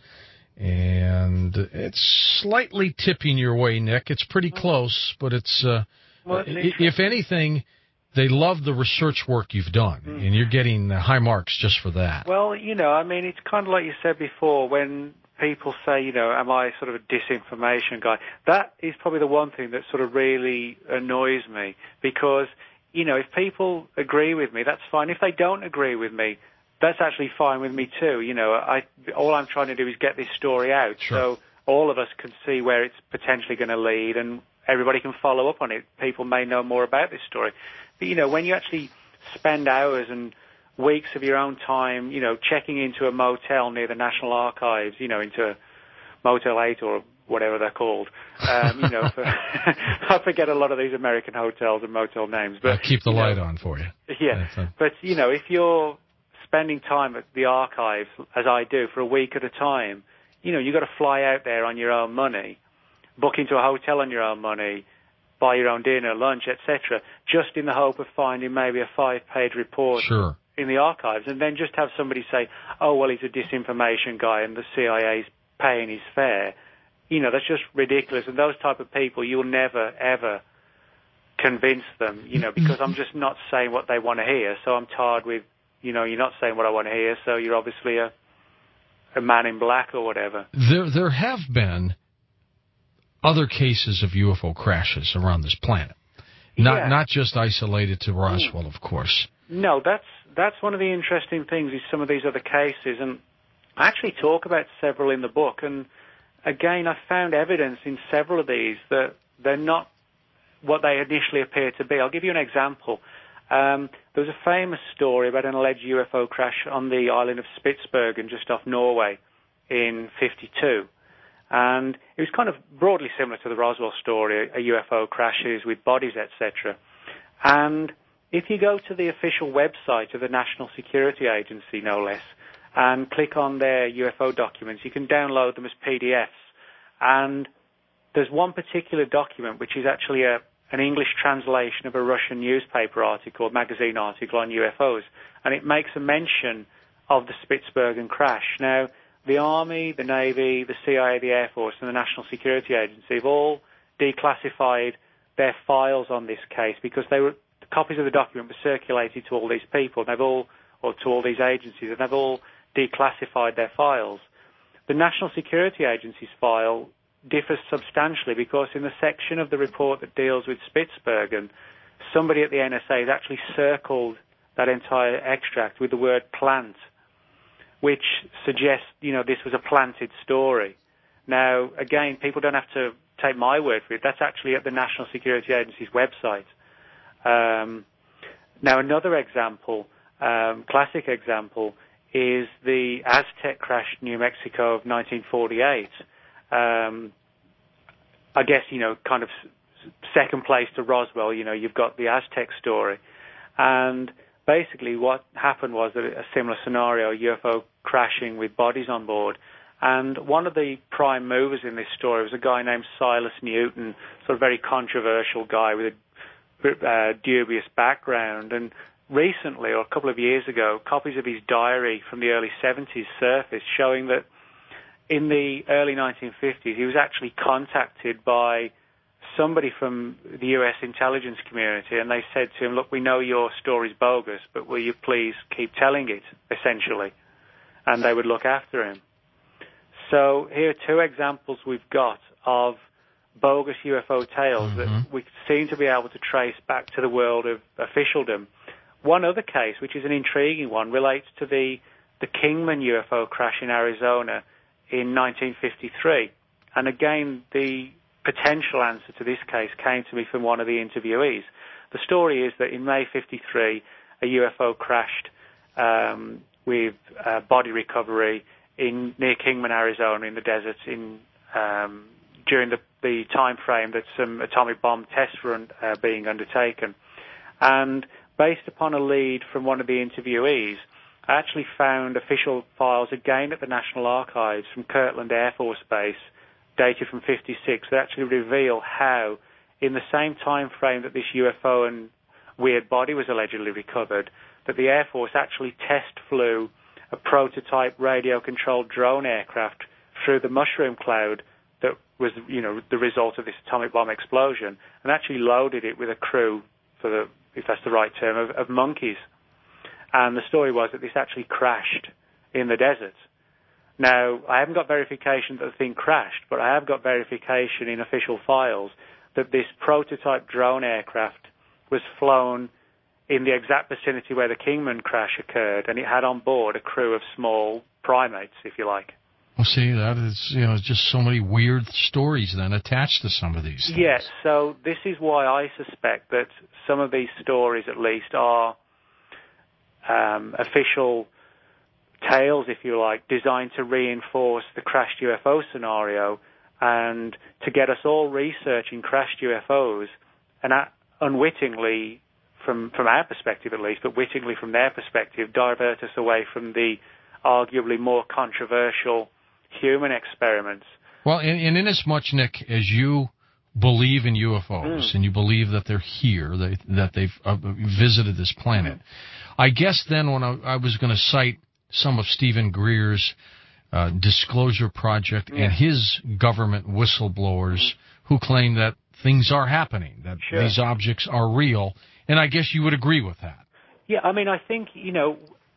And it's slightly tipping your way, Nick. It's pretty close, but it's, uh, well, if anything, they love the research work you've done, mm. and you're getting high marks just for that. Well, you know, I mean, it's kind of like you said before, when people say, you know, am I sort of a disinformation guy? That is probably the one thing that sort of really annoys me, because, you know, if people agree with me, that's fine. If they don't agree with me, that's actually fine with me too. You know, I all I'm trying to do is get this story out, sure. so all of us can see where it's potentially going to lead, and everybody can follow up on it. People may know more about this story. But, you know, when you actually spend hours and weeks of your own time, you know, checking into a motel near the National Archives, you know, into Motel eight or whatever they're called, um, you know, for, I forget a lot of these American hotels and motel names. But I'll keep the light know, on for you. Yeah, a... but, you know, if you're spending time at the archives, as I do, for a week at a time, you know, you've got to fly out there on your own money, book into a hotel on your own money, buy your own dinner, lunch, et cetera, just in the hope of finding maybe a five-page report sure. in the archives, and then just have somebody say, oh, well, he's a disinformation guy and the C I A's paying his fare. You know, that's just ridiculous. And those type of people, you'll never, ever convince them, you know, because I'm just not saying what they want to hear. So I'm tired with, you know, you're not saying what I want to hear, so you're obviously a a man in black or whatever. There, there have been other cases of U F O crashes around this planet, not yeah. not just isolated to Roswell, of course. No, that's that's one of the interesting things is some of these other cases, and I actually talk about several in the book. And again, I found evidence in several of these that they're not what they initially appear to be. I'll give you an example. Um, there was a famous story about an alleged U F O crash on the island of Spitsbergen, just off Norway, in fifty-two. And it was kind of broadly similar to the Roswell story, a U F O crashes with bodies, et cetera. And if you go to the official website of the National Security Agency, no less, and click on their U F O documents, you can download them as P D Fs. And there's one particular document which is actually a, an English translation of a Russian newspaper article, magazine article on U F Os, and it makes a mention of the Spitsbergen crash. Now, the Army, the Navy, the C I A, the Air Force, and the National Security Agency have all declassified their files on this case because they were copies of the document were circulated to all these people, and they've all, or to all these agencies, and they've all declassified their files. The National Security Agency's file differs substantially because in the section of the report that deals with Spitsbergen, somebody at the N S A has actually circled that entire extract with the word plant, which suggests, you know, this was a planted story. Now, again, people don't have to take my word for it. That's actually at the National Security Agency's website. Um, now, another example, um, classic example, is the Aztec crash in New Mexico of nineteen forty-eight. Um, I guess, you know, kind of second place to Roswell, you know, you've got the Aztec story. And basically what happened was that a similar scenario, a U F O crashing with bodies on board. And one of the prime movers in this story was a guy named Silas Newton, sort of very controversial guy with a uh, dubious background. And recently, or a couple of years ago, copies of his diary from the early seventies surfaced showing that in the early nineteen fifties, he was actually contacted by somebody from the U S intelligence community, and they said to him, look, we know your story's bogus, but will you please keep telling it, essentially? And they would look after him. So here are two examples we've got of bogus U F O tales mm-hmm. that we seem to be able to trace back to the world of officialdom. One other case, which is an intriguing one, relates to the, the Kingman U F O crash in Arizona in nineteen fifty-three. And again, the potential answer to this case came to me from one of the interviewees. The story is that in May fifty-three, a U F O crashed um, with uh, body recovery in near Kingman, Arizona, in the desert, in um, during the, the time frame that some atomic bomb tests were uh, being undertaken. And based upon a lead from one of the interviewees, I actually found official files again at the National Archives from Kirtland Air Force Base, dated from fifty-six, that actually reveal how, in the same time frame that this U F O and weird body was allegedly recovered, that the Air Force actually test flew a prototype radio-controlled drone aircraft through the mushroom cloud that was, you know, the result of this atomic bomb explosion, and actually loaded it with a crew, for the, if that's the right term, of, of monkeys. And the story was that this actually crashed in the desert. Now, I haven't got verification that the thing crashed, but I have got verification in official files that this prototype drone aircraft was flown in the exact vicinity where the Kingman crash occurred, and it had on board a crew of small primates, if you like. Well, see, that is, you know, just so many weird stories then attached to some of these things. Yes, so this is why I suspect that some of these stories, at least, are um, official tales, if you like, designed to reinforce the crashed U F O scenario and to get us all researching crashed U F Os and uh, unwittingly, from, from our perspective at least, but wittingly from their perspective, divert us away from the arguably more controversial human experiments. Well, and, and in as much, Nick, as you believe in U F Os mm. and you believe that they're here, they, that they've uh, visited this planet, mm. I guess then when I, I was going to cite some of Stephen Greer's uh, Disclosure Project yeah. and his government whistleblowers mm. who claim that things are happening, that sure. these objects are real, and I guess you would agree with that. Yeah, I mean, I think, you know,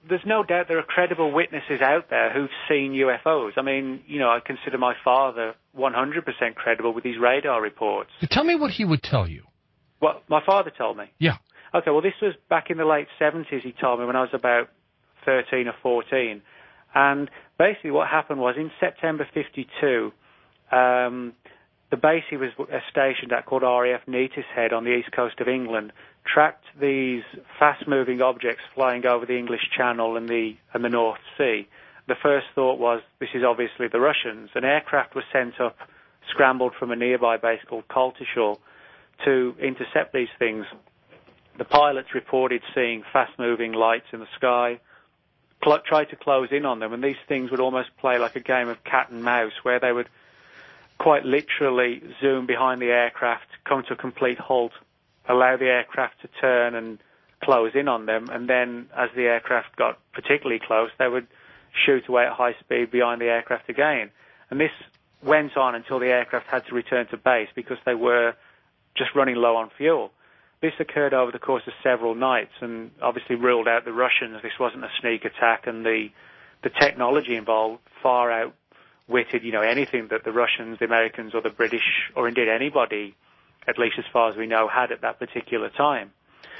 there's no doubt there are credible witnesses out there who've seen U F Os. I mean, you know, I consider my father one hundred percent credible with his radar reports. Tell me what he would tell you. What my father told me? Yeah. Okay, well, this was back in the late seventies, he told me, when I was about thirteen or fourteen. And basically what happened was in September fifty-two, um, the base he was stationed at, called R A F Neatishead on the east coast of England, tracked these fast-moving objects flying over the English Channel and the and the North Sea. The first thought was, this is obviously the Russians. An aircraft was sent up, scrambled from a nearby base called Coltishall, to intercept these things. The pilots reported seeing fast-moving lights in the sky, cl- tried to close in on them, and these things would almost play like a game of cat and mouse, where they would quite literally zoom behind the aircraft, come to a complete halt, allow the aircraft to turn and close in on them, and then as the aircraft got particularly close, they would shoot away at high speed behind the aircraft again. And this went on until the aircraft had to return to base because they were just running low on fuel. This occurred over the course of several nights and obviously ruled out the Russians. This wasn't a sneak attack, and the the technology involved far outwitted, you know, anything that the Russians, the Americans, or the British, or indeed anybody, at least as far as we know, had at that particular time.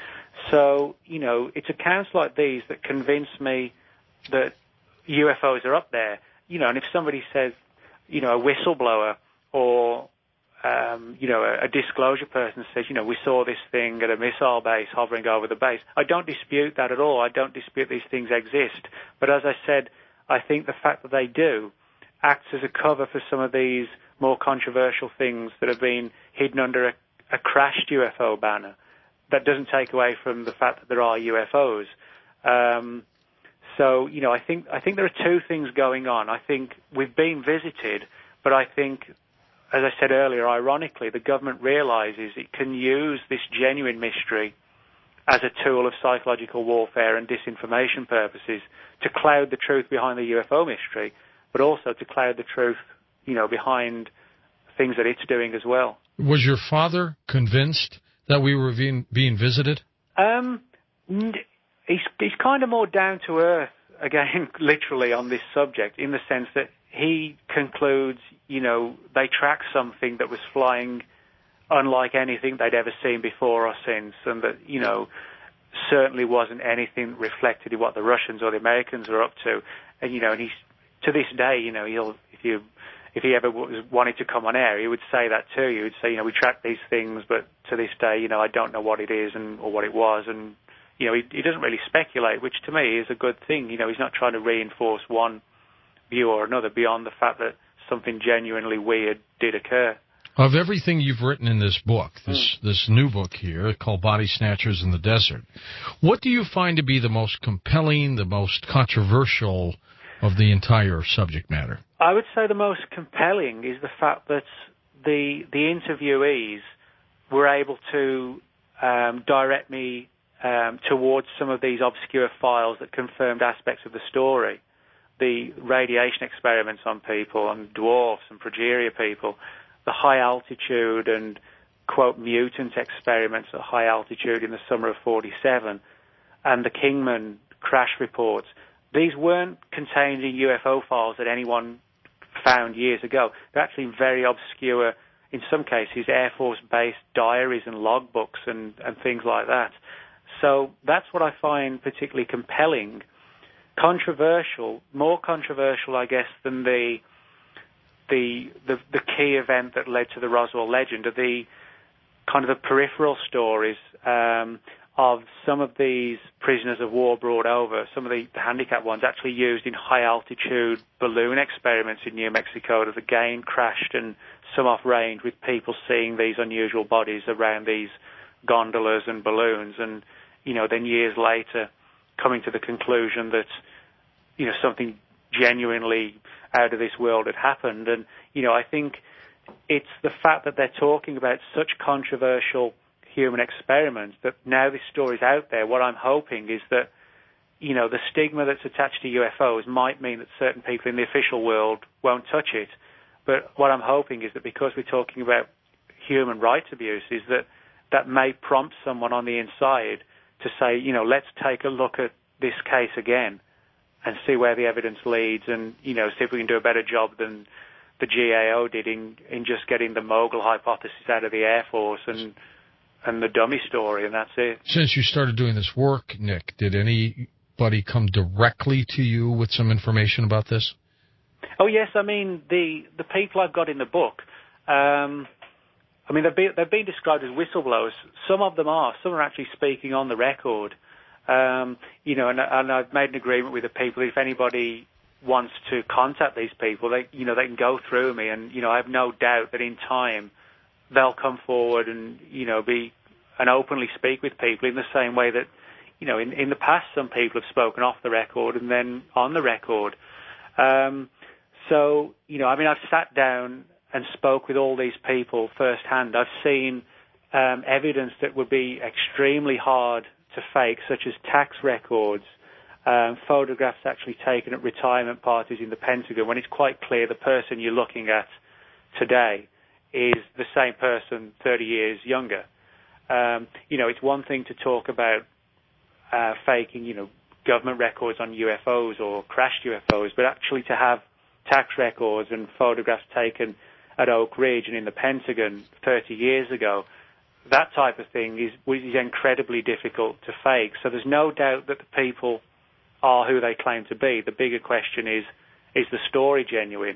So, you know, it's accounts like these that convince me that U F Os are up there. You know, and if somebody says, you know, a whistleblower or, um, you know, a, a disclosure person says, you know, we saw this thing at a missile base hovering over the base, I don't dispute that at all. I don't dispute these things exist. But as I said, I think the fact that they do acts as a cover for some of these more controversial things that have been hidden under a, a crashed U F O banner. That doesn't take away from the fact that there are U F Os. Um, so, you know, I think I think there are two things going on. I think we've been visited, but I think, as I said earlier, ironically, the government realizes it can use this genuine mystery as a tool of psychological warfare and disinformation purposes to cloud the truth behind the U F O mystery, but also to cloud the truth, you know, behind things that it's doing as well. Was your father convinced that we were being, being visited? Um, he's, he's kind of more down to earth, again, literally on this subject, in the sense that he concludes, you know, they tracked something that was flying unlike anything they'd ever seen before or since, and that, you know, certainly wasn't anything reflected in what the Russians or the Americans were up to. And, you know, and he's, to this day, you know, he'll, if you, if he ever was, wanted to come on air, he would say that to you. He'd say, you know, we track these things, but to this day, you know, I don't know what it is and or what it was. And, you know, he, he doesn't really speculate, which to me is a good thing. You know, he's not trying to reinforce one view or another beyond the fact that something genuinely weird did occur. Of everything you've written in this book, this mm. this new book here called Body Snatchers in the Desert, what do you find to be the most compelling, the most controversial of the entire subject matter? I would say the most compelling is the fact that the the interviewees were able to um, direct me um, towards some of these obscure files that confirmed aspects of the story. The radiation experiments on people, on dwarfs and progeria people, the high altitude and, quote, mutant experiments at high altitude in the summer of forty-seven, and the Kingman crash reports. These weren't contained in U F O files that anyone found years ago. They're actually very obscure, in some cases, Air Force-based diaries and logbooks and, and things like that. So that's what I find particularly compelling. Controversial, more controversial, I guess, than the the the, the key event that led to the Roswell legend, are the kind of the peripheral stories um, of some of these prisoners of war brought over, some of the, the handicapped ones actually used in high-altitude balloon experiments in New Mexico that again crashed and some off-range, with people seeing these unusual bodies around these gondolas and balloons, and, you know, then years later coming to the conclusion that, you know, something genuinely out of this world had happened. And, you know, I think it's the fact that they're talking about such controversial human experiments that now this story's out there. What I'm hoping is that, you know, the stigma that's attached to U F Os might mean that certain people in the official world won't touch it. But what I'm hoping is that because we're talking about human rights abuses, that that may prompt someone on the inside to say, you know, let's take a look at this case again and see where the evidence leads, and you know, see if we can do a better job than the G A O did in in just getting the mogul hypothesis out of the Air Force and and the dummy story, and that's it. Since you started doing this work, Nick, did anybody come directly to you with some information about this? Oh yes, I mean the the people I've got in the book. Um, I mean they've been, they've been described as whistleblowers. Some of them are. Some are actually speaking on the record. Um, you know, and, and I've made an agreement with the people. If anybody wants to contact these people, they you know they can go through me, and you know I have no doubt that in time they'll come forward and you know be and openly speak with people in the same way that you know in in the past some people have spoken off the record and then on the record. Um, so you know, I mean, I've sat down and spoke with all these people firsthand. I've seen um, evidence that would be extremely hard to fake, such as tax records, um, photographs actually taken at retirement parties in the Pentagon, when it's quite clear the person you're looking at today is the same person thirty years younger. Um, you know, it's one thing to talk about uh, faking, you know, government records on U F Os or crashed U F Os, but actually to have tax records and photographs taken at Oak Ridge and in the Pentagon thirty years ago, that type of thing is, is incredibly difficult to fake. So there's no doubt that the people are who they claim to be. The bigger question is, is the story genuine?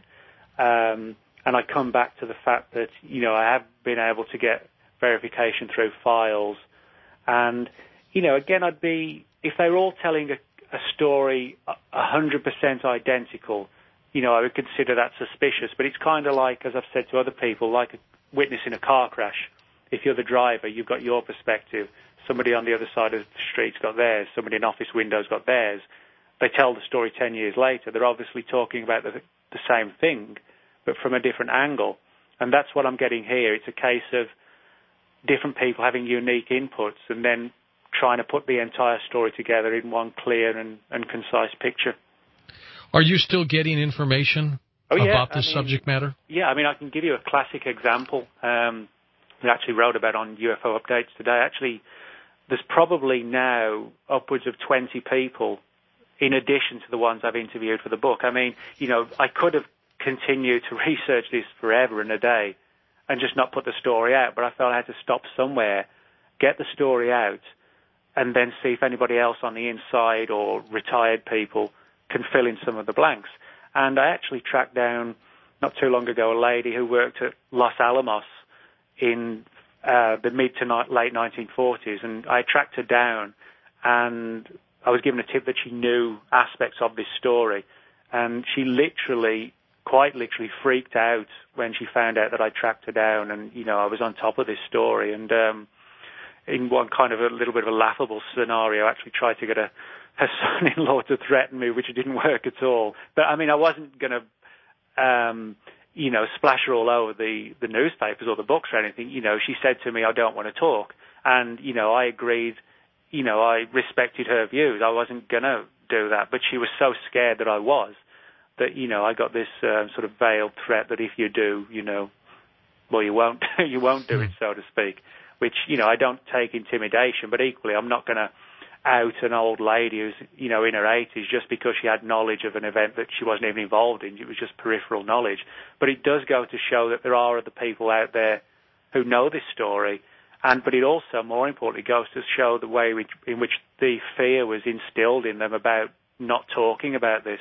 Um, and I come back to the fact that, you know, I have been able to get verification through files. And, you know, again, I'd be, if they were all telling a, a story one hundred percent identical, you know, I would consider that suspicious. But it's kind of like, as I've said to other people, like a witness in a car crash. If you're the driver, you've got your perspective. Somebody on the other side of the street's got theirs. Somebody in office window's got theirs. They tell the story ten years later. They're obviously talking about the, the same thing, but from a different angle. And that's what I'm getting here. It's a case of different people having unique inputs and then trying to put the entire story together in one clear and, and concise picture. Are you still getting information oh, yeah. about this I mean, subject matter? Yeah, I mean, I can give you a classic example. Um, we actually wrote about on U F O Updates today. Actually, there's probably now upwards of twenty people in addition to the ones I've interviewed for the book. I mean, you know, I could have continued to research this forever and a day and just not put the story out, but I felt I had to stop somewhere, get the story out, and then see if anybody else on the inside or retired people can fill in some of the blanks. And I actually tracked down, not too long ago, a lady who worked at Los Alamos in uh, the mid to ni- late nineteen forties, and I tracked her down, and I was given a tip that she knew aspects of this story, and she literally, quite literally freaked out when she found out that I tracked her down, and, you know, I was on top of this story, and um, in one kind of a little bit of a laughable scenario, I actually tried to get a, her son-in-law to threaten me, which didn't work at all. But, I mean, I wasn't going to... Um, you know, splash her all over the, the newspapers or the books or anything. You know, she said to me, I don't want to talk. And, you know, I agreed, you know, I respected her views. I wasn't going to do that. But she was so scared that I was, that, you know, I got this uh, sort of veiled threat that if you do, you know, well, you won't, you won't do it, so to speak. Which, you know, I don't take intimidation, but equally I'm not going to out an old lady who's, you know, in her eighties just because she had knowledge of an event that she wasn't even involved in. It was just peripheral knowledge. But it does go to show that there are other people out there who know this story. And but it also, more importantly, goes to show the way which, in which the fear was instilled in them about not talking about this.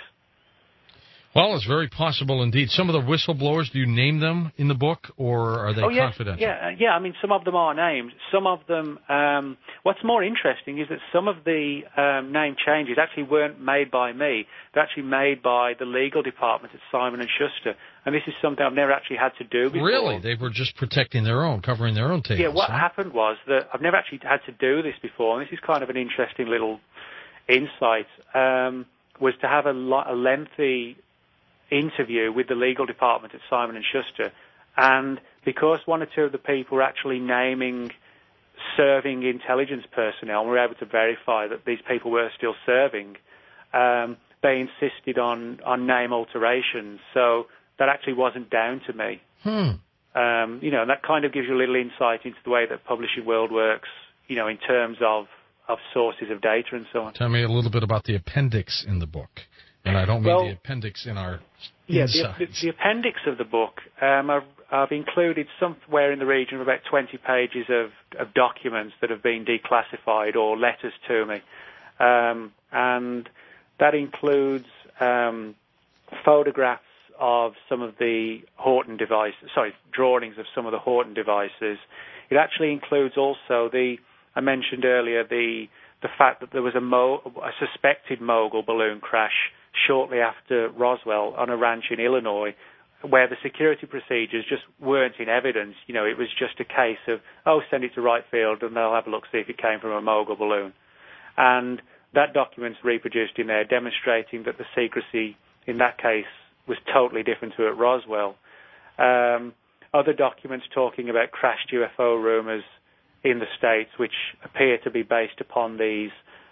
Well, it's very possible indeed. Some of the whistleblowers, do you name them in the book, or are they oh, yeah, confidential? Yeah, yeah. I mean, some of them are named. Some of them, um, what's more interesting is that some of the um, name changes actually weren't made by me. They're actually made by the legal department at Simon and Schuster. And this is something I've never actually had to do before. Really? They were just protecting their own, covering their own tails. Yeah, what huh? happened was that I've never actually had to do this before, and this is kind of an interesting little insight, um, was to have a, lo- a lengthy interview with the legal department at Simon and Schuster, and because one or two of the people were actually naming serving intelligence personnel, and we were able to verify that these people were still serving, um, they insisted on, on name alterations, so that actually wasn't down to me. Hmm. Um, you know, and that kind of gives you a little insight into the way that publishing world works, you know, in terms of of sources of data and so on. Tell me a little bit about the appendix in the book. And I don't mean well, the appendix in our yeah, insides. The, the, the appendix of the book, um, I've, I've included somewhere in the region of about twenty pages of, of documents that have been declassified or letters to me. Um, and that includes um, photographs of some of the Horton devices, sorry, drawings of some of the Horton devices. It actually includes also the, I mentioned earlier, the the fact that there was a, mo, a suspected mogul balloon crash shortly after Roswell on a ranch in Illinois, where the security procedures just weren't in evidence. You know, it was just a case of, oh, send it to Wright Field and they'll have a look, see if it came from a mogul balloon. And that document's reproduced in there, demonstrating that the secrecy in that case was totally different to at Roswell. Um, other documents talking about crashed U F O rumors in the States, which appear to be based upon these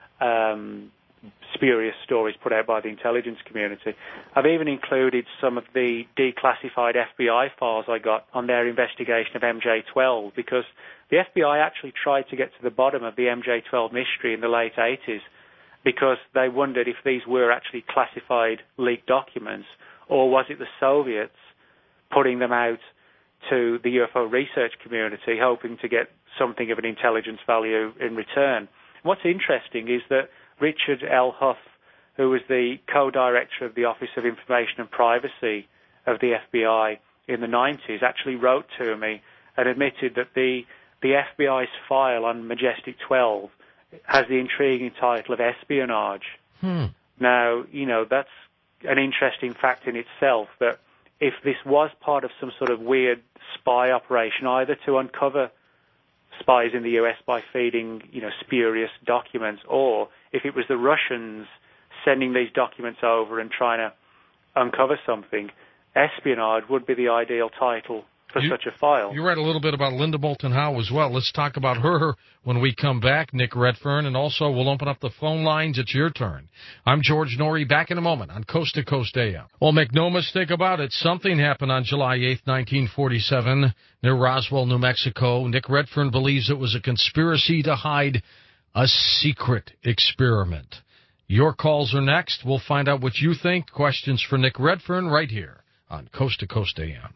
um, spurious stories put out by the intelligence community. I've even included some of the declassified F B I files I got on their investigation of M J twelve, because the F B I actually tried to get to the bottom of the M J twelve mystery in the late eighties, because they wondered if these were actually classified leaked documents, or was it the Soviets putting them out to the U F O research community, hoping to get something of an intelligence value in return. What's interesting is that Richard L. Huff, who was the co-director of the Office of Information and Privacy of the F B I in the nineties, actually wrote to me and admitted that the, the F B I's file on Majestic twelve has the intriguing title of espionage. Hmm. Now, you know, that's an interesting fact in itself, that if this was part of some sort of weird spy operation, either to uncover spies in the U S by feeding, you know, spurious documents, or if it was the Russians sending these documents over and trying to uncover something, espionage would be the ideal title for you, such a file. You read a little bit about Linda Moulton Howe as well. Let's talk about her when we come back, Nick Redfern, and also we'll open up the phone lines. It's your turn. I'm George Norrie, back in a moment on Coast to Coast A M. Well, make no mistake about it, something happened on July eighth, nineteen forty-seven, near Roswell, New Mexico. Nick Redfern believes it was a conspiracy to hide a secret experiment. Your calls are next. We'll find out what you think. Questions for Nick Redfern right here on Coast to Coast A M.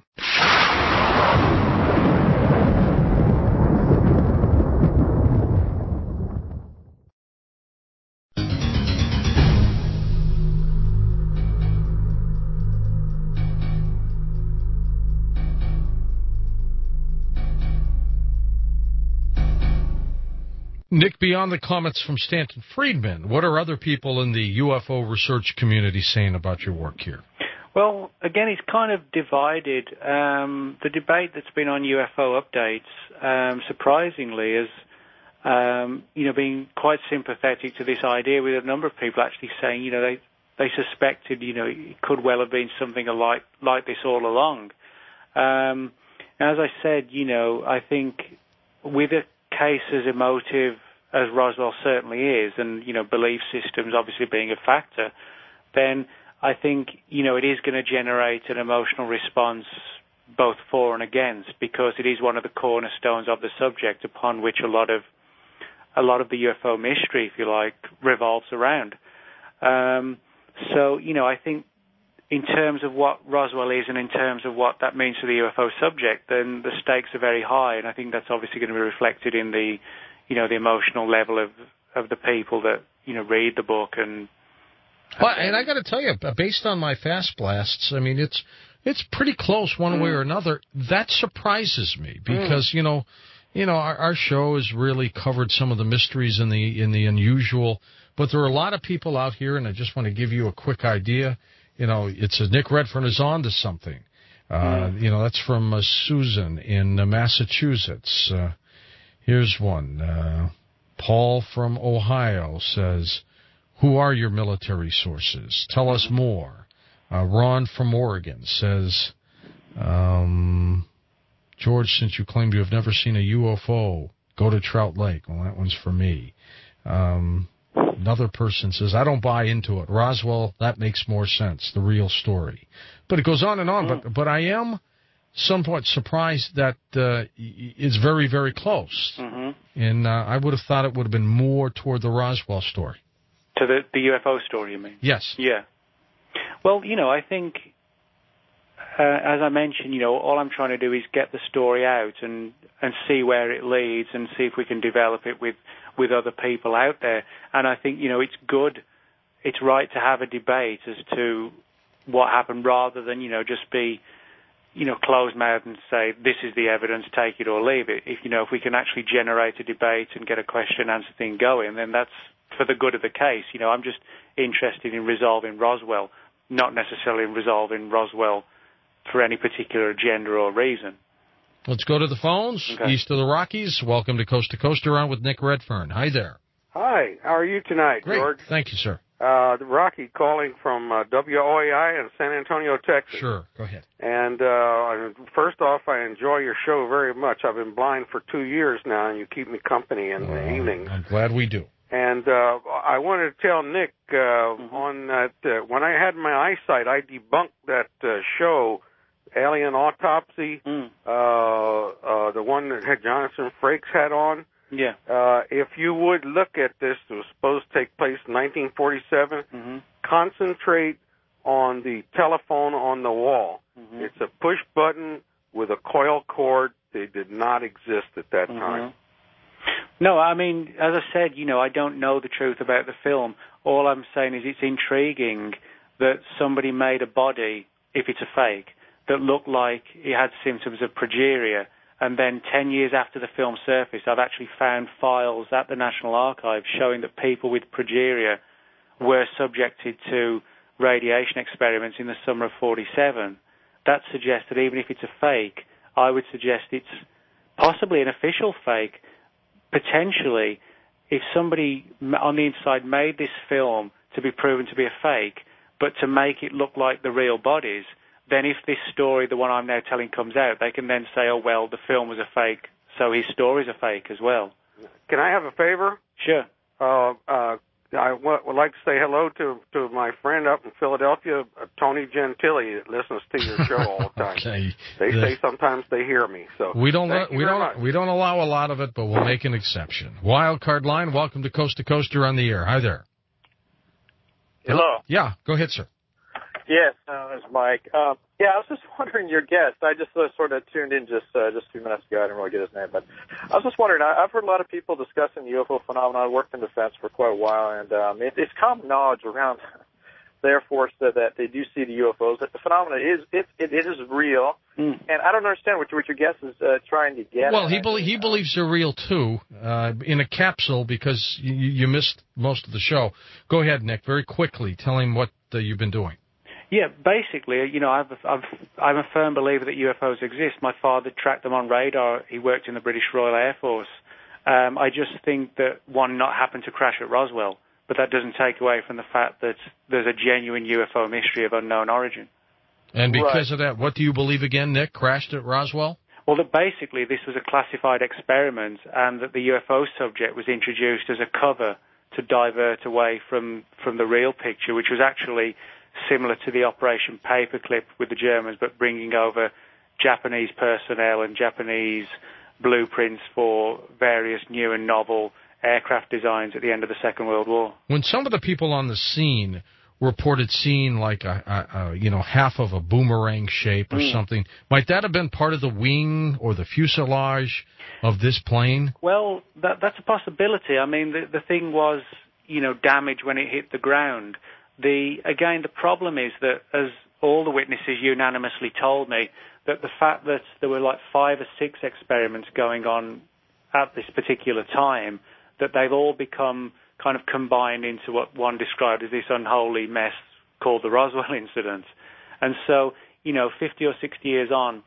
Nick, beyond the comments from Stanton Friedman, what are other people in the U F O research community saying about your work here? Well, again, it's kind of divided. Um, the debate that's been on U F O updates, um, surprisingly, is um, you know, being quite sympathetic to this idea, with a number of people actually saying, you know, they they suspected, you know, it could well have been something like like this all along. Um, as I said, you know, I think with a case as emotive as Roswell certainly is, and, you know, belief systems obviously being a factor, then I think, you know, it is going to generate an emotional response both for and against, because it is one of the cornerstones of the subject upon which a lot of a lot of the U F O mystery, if you like, revolves around. Um, so, you know, I think in terms of what Roswell is and in terms of what that means to the U F O subject, then the stakes are very high, and I think that's obviously going to be reflected in the, you know, the emotional level of, of the people that, you know, read the book. And well, and I got to tell you, based on my fast blasts, I mean, it's it's pretty close one mm. way or another. That surprises me because, mm. you know, you know, our, our show has really covered some of the mysteries and the in the unusual, but there are a lot of people out here, and I just want to give you a quick idea. You know, it's a Nick Redfern is on to something. Uh, mm. You know, that's from uh, Susan in uh, Massachusetts. Uh, here's one. Uh, Paul from Ohio says, who are your military sources? Tell us more. Uh, Ron from Oregon says, um, George, since you claim you have never seen a U F O, go to Trout Lake. Well, that one's for me. Um, another person says, I don't buy into it. Roswell, that makes more sense, the real story. But it goes on and on. But, but I am somewhat surprised that uh, it's very, very close. Mm-hmm. And uh, I would have thought it would have been more toward the Roswell story. To the, the U F O story, you mean? Yes. Yeah. Well, you know, I think, uh, as I mentioned, you know, all I'm trying to do is get the story out and, and see where it leads and see if we can develop it with, with other people out there. And I think, you know, it's good, it's right to have a debate as to what happened rather than, you know, just be, you know, closed-mouthed and say, this is the evidence, take it or leave it. If, you know, if we can actually generate a debate and get a question-answer thing going, then that's for the good of the case. You know, I'm just interested in resolving Roswell, not necessarily in resolving Roswell for any particular agenda or reason. Let's go to the phones. Okay. East of the Rockies. Welcome to Coast to Coast. You're on with Nick Redfern. Hi there. Hi. How are you tonight, Great. George? Thank you, sir. Uh, Rocky calling from uh, W O A I in San Antonio, Texas. Sure. Go ahead. And uh, first off, I enjoy your show very much. I've been blind for two years now, and you keep me company in well, the evenings. I'm glad we do. And uh, I wanted to tell Nick uh, mm-hmm. on that uh, when I had my eyesight, I debunked that uh, show, Alien Autopsy, mm. uh, uh, the one that had Jonathan Frakes had on. Yeah. Uh, if you would look at this, it was supposed to take place in nineteen forty-seven. Mm-hmm. Concentrate on the telephone on the wall. Mm-hmm. It's a push button with a coil cord. They did not exist at that mm-hmm. time. No, I mean, as I said, you know, I don't know the truth about the film. All I'm saying is it's intriguing that somebody made a body, if it's a fake, that looked like it had symptoms of progeria. And then ten years after the film surfaced, I've actually found files at the National Archives showing that people with progeria were subjected to radiation experiments in the summer of forty-seven. That suggests that even if it's a fake, I would suggest it's possibly an official fake. Potentially, if somebody on the inside made this film to be proven to be a fake, but to make it look like the real bodies, then if this story, the one I'm now telling, comes out, they can then say, oh, well, the film was a fake, so his story's a fake as well. Can I have a favor? Sure. Uh, uh, I w- would like to say hello to, to my friend up in Philadelphia, uh, Tony Gentili, that listens to your show all the time. Okay. They the, say sometimes they hear me. So we don't thank we don't much. we don't allow a lot of it, but we'll make an exception. Wildcard line, welcome to Coast to Coast. You're on the air. Hi there. Hello. Yeah, go ahead, sir. Yes, uh, it's Mike. Um, yeah, I was just wondering your guest. I just uh, sort of tuned in just uh, just a few minutes ago. I didn't really get his name, but I was just wondering. I, I've heard a lot of people discussing the U F O phenomenon. I worked in defense for quite a while, and um, it, it's common knowledge around the Air Force that, that they do see the U F Os. That the phenomenon is it it, it is real, mm. and I don't understand what, what your guest is uh, trying to get. Well, at. he be- he believes they're real too, uh, in a capsule because you, you missed most of the show. Go ahead, Nick. Very quickly, tell him what uh, you've been doing. Yeah, basically, you know, I've, I've, I'm a firm believer that U F Os exist. My father tracked them on radar. He worked in the British Royal Air Force. Um, I just think that one not happened to crash at Roswell, but that doesn't take away from the fact that there's a genuine U F O mystery of unknown origin. And because right. of that, what do you believe again, Nick? Crashed at Roswell? Well, that basically this was a classified experiment and that the U F O subject was introduced as a cover to divert away from, from the real picture, which was actually similar to the Operation Paperclip with the Germans, but bringing over Japanese personnel and Japanese blueprints for various new and novel aircraft designs at the end of the Second World War. When some of the people on the scene reported seeing like a, a, a you know half of a boomerang shape or mm. something, might that have been part of the wing or the fuselage of this plane? Well, that, that's a possibility. I mean, the, the thing was, you know, damaged when it hit the ground. The again, the problem is that, as all the witnesses unanimously told me, that the fact that there were like five or six experiments going on at this particular time, that they've all become kind of combined into what one described as this unholy mess called the Roswell incident. And so, you know, fifty or sixty years on,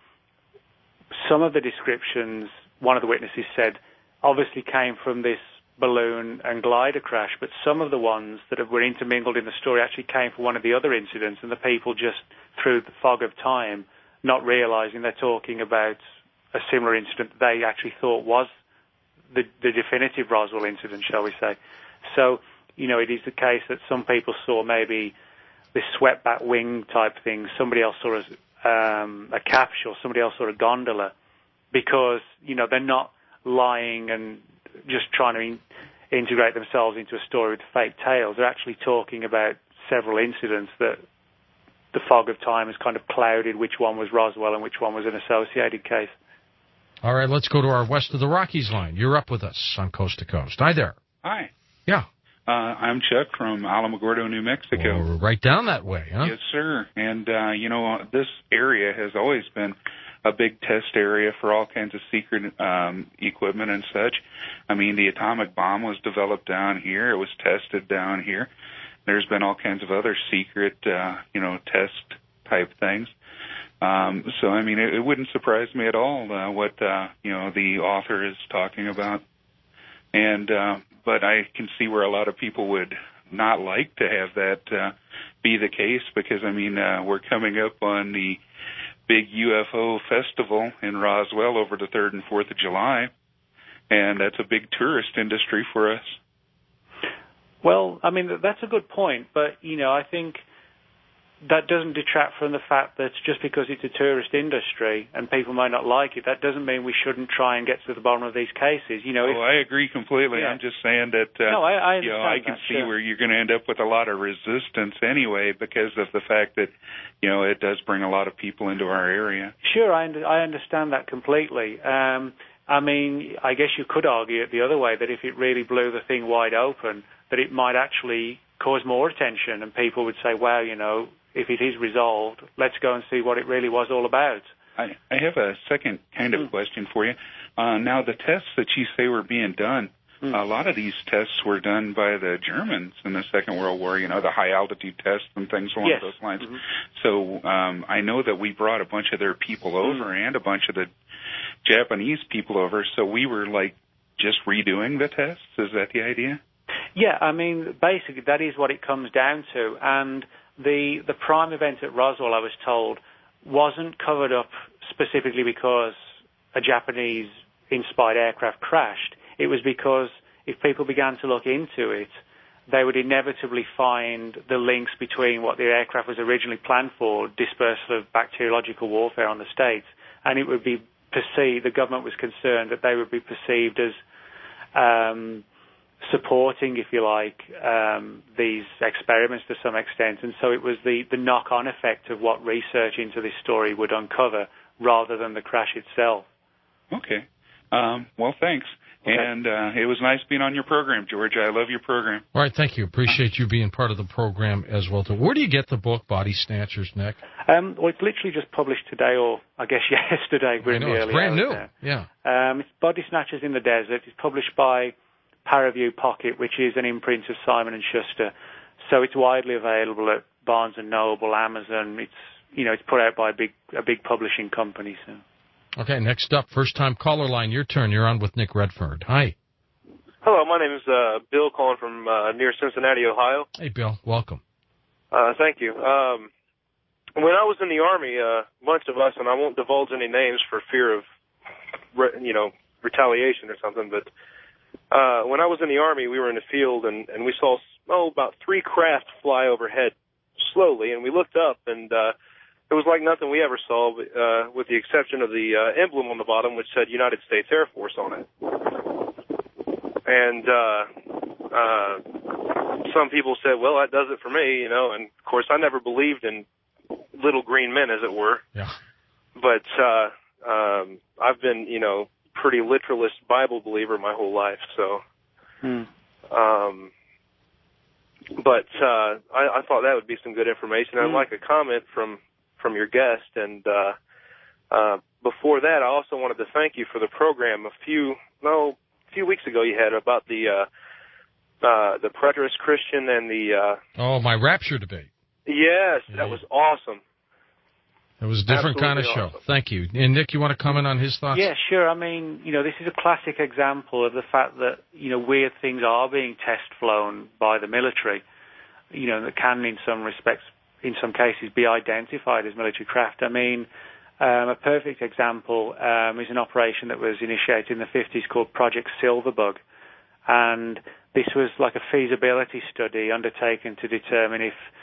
some of the descriptions, one of the witnesses said, obviously came from this balloon and glider crash, but some of the ones that were intermingled in the story actually came from one of the other incidents, and the people just, through the fog of time, not realizing they're talking about a similar incident that they actually thought was the, the definitive Roswell incident, shall we say. So, you know, it is the case that some people saw maybe this swept-back wing type thing. Somebody else saw a, um, a capture or somebody else sort of gondola, because, you know, they're not lying and just trying to in- integrate themselves into a story with fake tales. They're actually talking about several incidents that the fog of time has kind of clouded which one was Roswell and which one was an associated case. All right, let's go to our West of the Rockies line. You're up with us on Coast to Coast. Hi there. Hi. Yeah. Uh, I'm Chuck from Alamogordo, New Mexico. Well, we're right down that way, huh? Yes, sir. And, uh, you know, this area has always been a big test area for all kinds of secret um, equipment and such. I mean, the atomic bomb was developed down here. It was tested down here. There's been all kinds of other secret, uh, you know, test-type things. Um, so, I mean, it, it wouldn't surprise me at all uh, what, uh, you know, the author is talking about. And, uh, but I can see where a lot of people would not like to have that uh, be the case, because, I mean, uh, we're coming up on the big U F O festival in Roswell over the third and fourth of July, and that's a big tourist industry for us. Well, I mean, that's a good point, but, you know, I think that doesn't detract from the fact that just because it's a tourist industry and people might not like it, that doesn't mean we shouldn't try and get to the bottom of these cases. You know, oh, if, I agree completely. Yeah. I'm just saying that, uh, no, I, I understand you know, I can that, see sure. where you're going to end up with a lot of resistance anyway, because of the fact that, you know, it does bring a lot of people into our area. Sure, I, under, I understand that completely. Um, I mean, I guess you could argue it the other way, that if it really blew the thing wide open, that it might actually cause more attention, and people would say, wow, you know, if it is resolved, let's go and see what it really was all about. I, I have a second kind of mm. question for you. Uh, now, the tests that you say were being done, mm. a lot of these tests were done by the Germans in the Second World War, you know, the high-altitude tests and things along yes. those lines. Mm-hmm. So um, I know that we brought a bunch of their people over mm. and a bunch of the Japanese people over, so we were, like, just redoing the tests? Is that the idea? Yeah, I mean, basically, that is what it comes down to. And the the prime event at Roswell, I was told, wasn't covered up specifically because a Japanese-inspired aircraft crashed. It was because if people began to look into it, they would inevitably find the links between what the aircraft was originally planned for, dispersal of bacteriological warfare on the States, and it would be perceived, the government was concerned that they would be perceived as um, supporting, if you like, um, these experiments to some extent. And so it was the, the knock-on effect of what research into this story would uncover rather than the crash itself. Okay. Um, well, thanks. Okay. And uh, it was nice being on your program, George. I love your program. All right, thank you. Appreciate you being part of the program as well. Where do you get the book, Body Snatchers, Nick? Um, well, it's literally just published today, or I guess yesterday. We're I know, in the it's early brand hours new. now. Yeah. Um, it's Body Snatchers in the Desert. It's published by Paraview Pocket, which is an imprint of Simon and Schuster. So it's widely available at Barnes and Noble, Amazon. It's you know it's put out by a big a big publishing company. So. Okay, next up, first-time caller line. Your turn. You're on with Nick Redfern. Hi. Hello, my name is uh, Bill, calling from uh, near Cincinnati, Ohio. Hey, Bill. Welcome. Uh, thank you. Um, when I was in the Army, uh, a bunch of us, and I won't divulge any names for fear of, re- you know, retaliation or something, but uh, when I was in the Army, we were in the field, and, and we saw, oh, about three craft fly overhead slowly, and we looked up, and uh, it was like nothing we ever saw, uh, with the exception of the uh, emblem on the bottom, which said United States Air Force on it. And uh, uh, some people said, well, that does it for me, you know, and, of course, I never believed in little green men, as it were. Yeah. But uh, um, I've been, you know, pretty literalist Bible believer my whole life, so. Hmm. Um, but uh, I, I thought that would be some good information. I'd hmm. like a comment from, from your guest. And uh, uh, before that, I also wanted to thank you for the program a few, no, a few weeks ago you had about the uh, uh, the preterist Christian and the... Uh, oh, my rapture debate. Yes, yeah. that was awesome. It was a different Absolutely kind of show. awesome. Thank you. And, Nick, you want to comment on his thoughts? Yeah, sure. I mean, you know, this is a classic example of the fact that, you know, weird things are being test-flown by the military, you know, that can, in some respects, in some cases, be identified as military craft. I mean, um, a perfect example um, is an operation that was initiated in the fifties called Project Silverbug. And this was like a feasibility study undertaken to determine if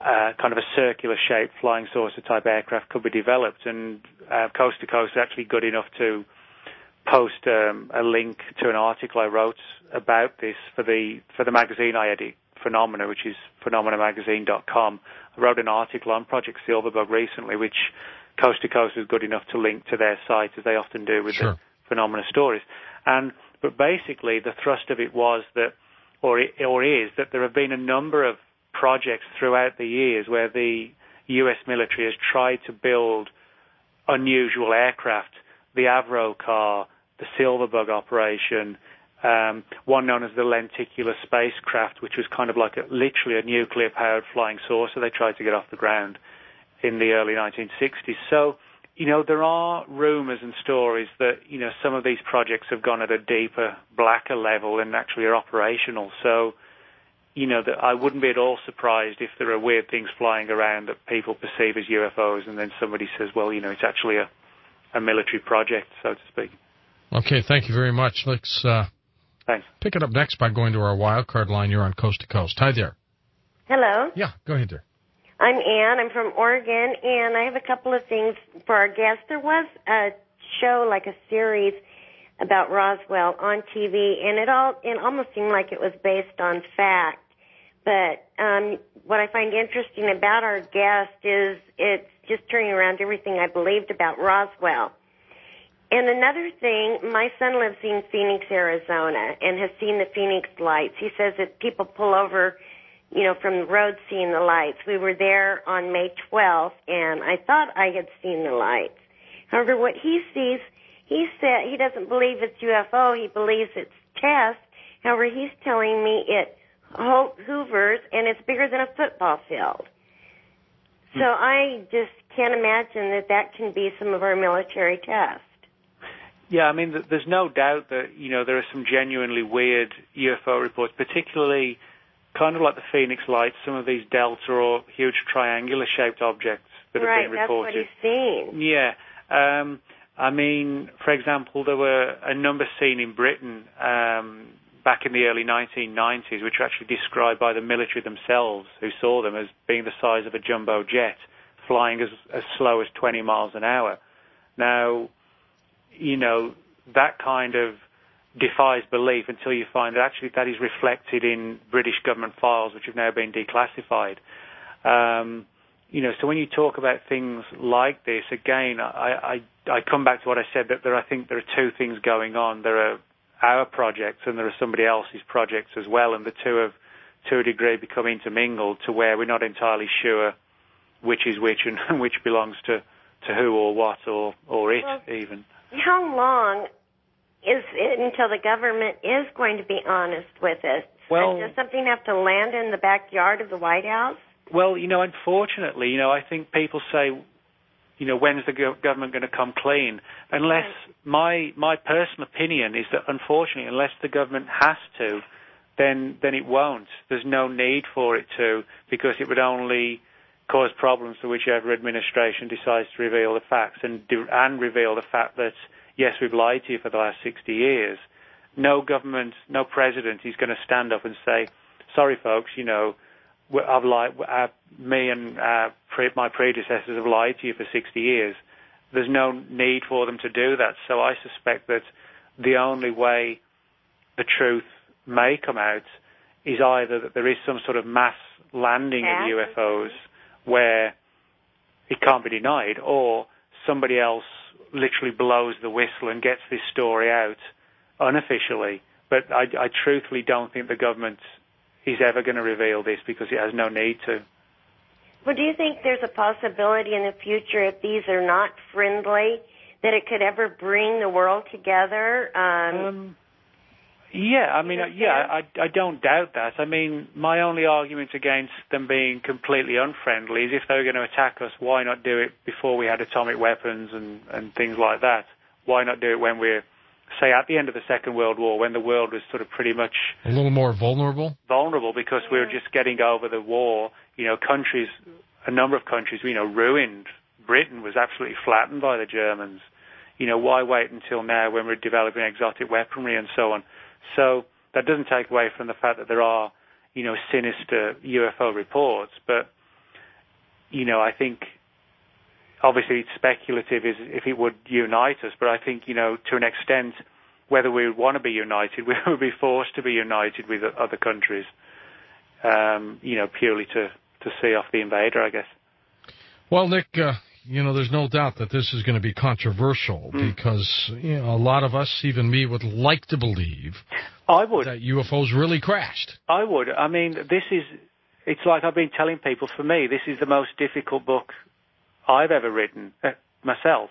uh, kind of a circular-shaped flying saucer-type aircraft could be developed. And uh, Coast to Coast is actually good enough to post um, a link to an article I wrote about this for the for the magazine I edit, Phenomena, which is phenomena magazine dot com. I wrote an article on Project Silverbug recently, which Coast to Coast was good enough to link to their site, as they often do with sure. the Phenomena stories. And but basically, the thrust of it was that, or it, or is that there have been a number of projects throughout the years where the U S military has tried to build unusual aircraft. The Avro car, the Silverbug operation, um, one known as the lenticular spacecraft, which was kind of like a, literally a nuclear-powered flying saucer they tried to get off the ground in the early nineteen sixties. So, you know, there are rumors and stories that, you know, some of these projects have gone at a deeper, blacker level and actually are operational. So, you know, that I wouldn't be at all surprised if there are weird things flying around that people perceive as U F Os, and then somebody says, well, you know, it's actually a a military project, so to speak. Okay, thank you very much. Let's uh, Thanks. pick it up next by going to our wildcard line. You're on Coast to Coast. Hi there. Hello. Yeah, go ahead there. I'm Ann. I'm from Oregon, and I have a couple of things for our guests. There was a show, like a series, about Roswell on T V, and it all it almost seemed like it was based on fact. But um, what I find interesting about our guest is it's just turning around everything I believed about Roswell. And another thing, my son lives in Phoenix, Arizona, and has seen the Phoenix lights. He says that people pull over, you know, from the road seeing the lights. We were there on May twelfth, and I thought I had seen the lights. However, what he sees, he said he doesn't believe it's U F O. He believes it's test. However, he's telling me it hoovers, and it's bigger than a football field. So I just can't imagine that that can be some of our military tests. Yeah, I mean, there's no doubt that, you know, there are some genuinely weird U F O reports, particularly kind of like the Phoenix Lights, some of these delta or huge triangular-shaped objects that right, have been reported. Right, that's what he's seen. Yeah. Um, I mean, for example, there were a number seen in Britain um, back in the early nineteen nineties, which were actually described by the military themselves, who saw them as being the size of a jumbo jet, flying as, as slow as twenty miles an hour. Now, you know, that kind of defies belief until you find that actually that is reflected in British government files, which have now been declassified. Um, you know, so when you talk about things like this, again, I, I, I come back to what I said, that there, I think there are two things going on. There are our projects and there are somebody else's projects as well, and the two have, to a degree, become intermingled to where we're not entirely sure which is which and which belongs to, to who or what or, or it well, even. How long is it until the government is going to be honest with it? Well, does something have to land in the backyard of the White House? Well, you know, unfortunately, you know, I think people say, you know, when's the go- government going to come clean? Unless my my personal opinion is that, unfortunately, unless the government has to, then then it won't. There's no need for it to, because it would only cause problems for whichever administration decides to reveal the facts and do, and reveal the fact that, yes, we've lied to you for the last sixty years. No government, no president is going to stand up and say, sorry, folks, you know, I've lied, uh, me and uh, pre- my predecessors have lied to you for sixty years. There's no need for them to do that. So I suspect that the only way the truth may come out is either that there is some sort of mass landing yeah. of U F Os where it can't be denied, or somebody else literally blows the whistle and gets this story out unofficially. But I, I truthfully don't think the government is ever going to reveal this because it has no need to. Well, do you think there's a possibility in the future, if these are not friendly, that it could ever bring the world together? Um, um, yeah, I mean, yeah, I, I don't doubt that. I mean, my only argument against them being completely unfriendly is if they were going to attack us, why not do it before we had atomic weapons and, and things like that? Why not do it when we're, say, at the end of the Second World War, when the world was sort of pretty much a little more vulnerable? Vulnerable because we were just getting over the war. You know, countries, a number of countries, you know, ruined. Britain was absolutely flattened by the Germans. You know, why wait until now when we're developing exotic weaponry and so on? So that doesn't take away from the fact that there are, you know, sinister U F O reports. But you know, I think obviously it's speculative is if it would unite us, but I think, you know, to an extent, whether we would want to be united, we would be forced to be united with other countries, um, you know, purely to, to see off the invader, I guess. Well, Nick, uh, you know, there's no doubt that this is going to be controversial mm. because, you know, a lot of us, even me, would like to believe I would. that U F Os really crashed. I would. I mean, this is, it's like I've been telling people, for me, this is the most difficult book I've ever written uh, myself,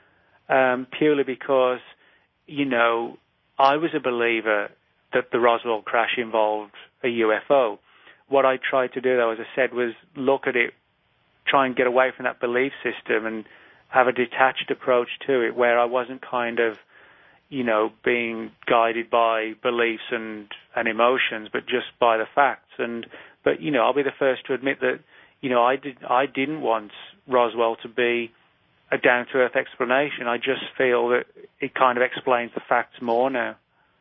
um, purely because, you know, I was a believer that the Roswell crash involved a U F O. What I tried to do, though, as I said, was look at it, try and get away from that belief system and have a detached approach to it where I wasn't kind of, you know, being guided by beliefs and, and emotions, but just by the facts. And but, you know, I'll be the first to admit that, you know, I did I didn't want Roswell to be a down-to-earth explanation. I just feel that it kind of explains the facts more now.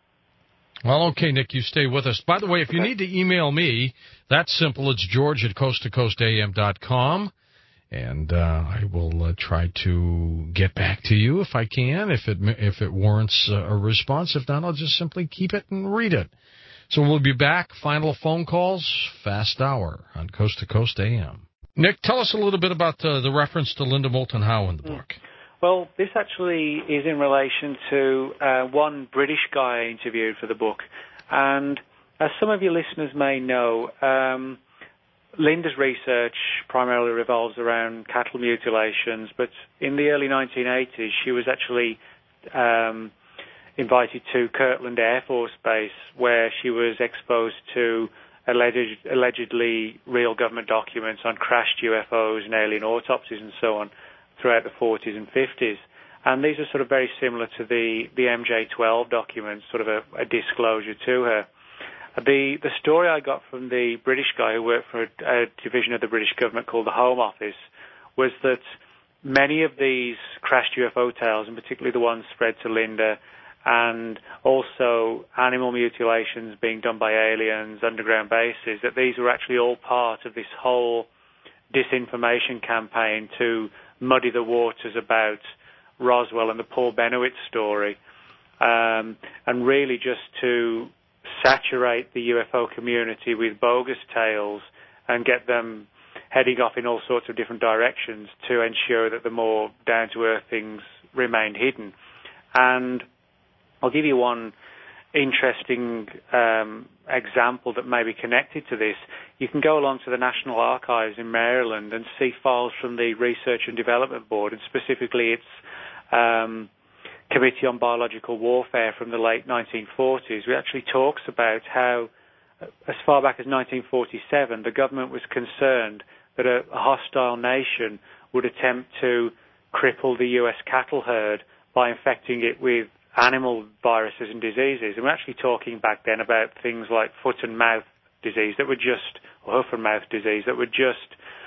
Well, okay, Nick, you stay with us. By the way, if you okay. need to email me, that's simple. It's George at coast to coast a m dot com, and uh, I will uh, try to get back to you if I can, if it if it warrants uh, a response. If not, I'll just simply keep it and read it. So we'll be back. Final phone calls, fast hour on Coast to Coast A M. Nick, tell us a little bit about uh, the reference to Linda Moulton Howe in the book. Mm. Well, this actually is in relation to uh, one British guy I interviewed for the book. And as some of your listeners may know, um, Linda's research primarily revolves around cattle mutilations, but in the early nineteen eighties, she was actually um, invited to Kirtland Air Force Base, where she was exposed to alleged, allegedly real government documents on crashed U F Os and alien autopsies and so on throughout the forties and fifties. And these are sort of very similar to the, the M J twelve documents, sort of a, a disclosure to her. The, the story I got from the British guy who worked for a, a division of the British government called the Home Office was that many of these crashed U F O tales, and particularly the ones spread to Linda, and also animal mutilations being done by aliens, underground bases, that these were actually all part of this whole disinformation campaign to muddy the waters about Roswell and the Paul Bennewitz story, um, and really just to saturate the U F O community with bogus tales and get them heading off in all sorts of different directions to ensure that the more down-to-earth things remained hidden. And I'll give you one interesting um, example that may be connected to this. You can go along to the National Archives in Maryland and see files from the Research and Development Board, and specifically its um, Committee on Biological Warfare from the late nineteen forties. It actually talks about how, as far back as nineteen forty-seven, the government was concerned that a, a hostile nation would attempt to cripple the U S cattle herd by infecting it with animal viruses and diseases. And we're actually talking back then about things like foot and mouth disease that would just, or hoof and mouth disease that would just,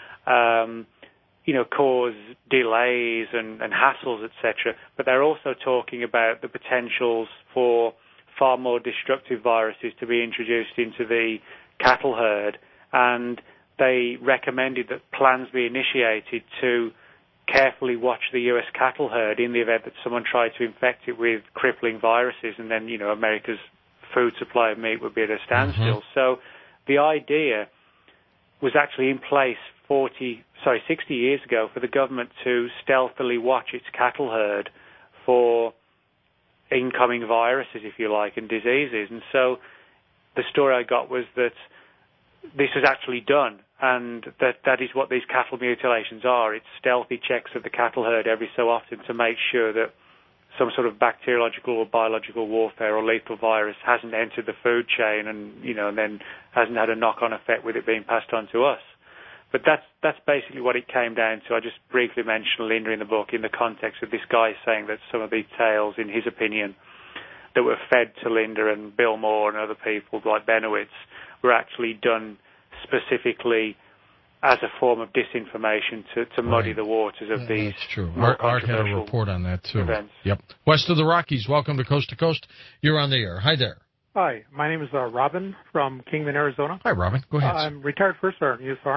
um, you know, cause delays and, and hassles, et cetera. But they're also talking about the potentials for far more destructive viruses to be introduced into the cattle herd. And they recommended that plans be initiated to carefully watch the U S cattle herd in the event that someone tried to infect it with crippling viruses, and then, you know, America's food supply of meat would be at a standstill. Mm-hmm. So the idea was actually in place forty, sorry, sixty years ago for the government to stealthily watch its cattle herd for incoming viruses, if you like, and diseases. And so the story I got was that this was actually done, and that that is what these cattle mutilations are. It's stealthy checks of the cattle herd every so often to make sure that some sort of bacteriological or biological warfare or lethal virus hasn't entered the food chain and, you know, and then hasn't had a knock-on effect with it being passed on to us. But that's that's basically what it came down to. I just briefly mentioned Linda in the book in the context of this guy saying that some of these tales, in his opinion, that were fed to Linda and Bill Moore and other people like Bennewitz were actually done specifically as a form of disinformation to, to muddy right. the waters of yeah, these. That's true. Art, Art had a report on that, too. Events. Yep. West of the Rockies, welcome to Coast to Coast. You're on the air. Hi there. Hi, my name is uh, Robin from Kingman, Arizona. Hi, Robin. Go ahead. Uh, I'm retired first sergeant in the U S Army.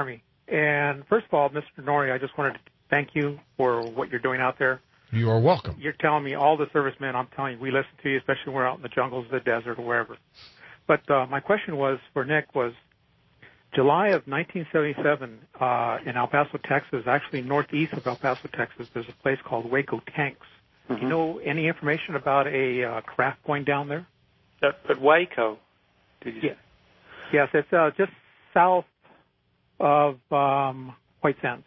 And first of all, Mister Norrie, I just wanted to thank you for what you're doing out there. You are welcome. You're telling me, all the servicemen, I'm telling you, we listen to you, especially when we're out in the jungles, the desert, or wherever. But uh, my question was, for Nick, was July of nineteen seventy-seven uh, in El Paso, Texas, actually northeast of El Paso, Texas, there's a place called Waco Tanks. Mm-hmm. Do you know any information about a uh, craft going down there? At, at Waco? Did you yeah. Yes, it's uh, just south of um, White Sands.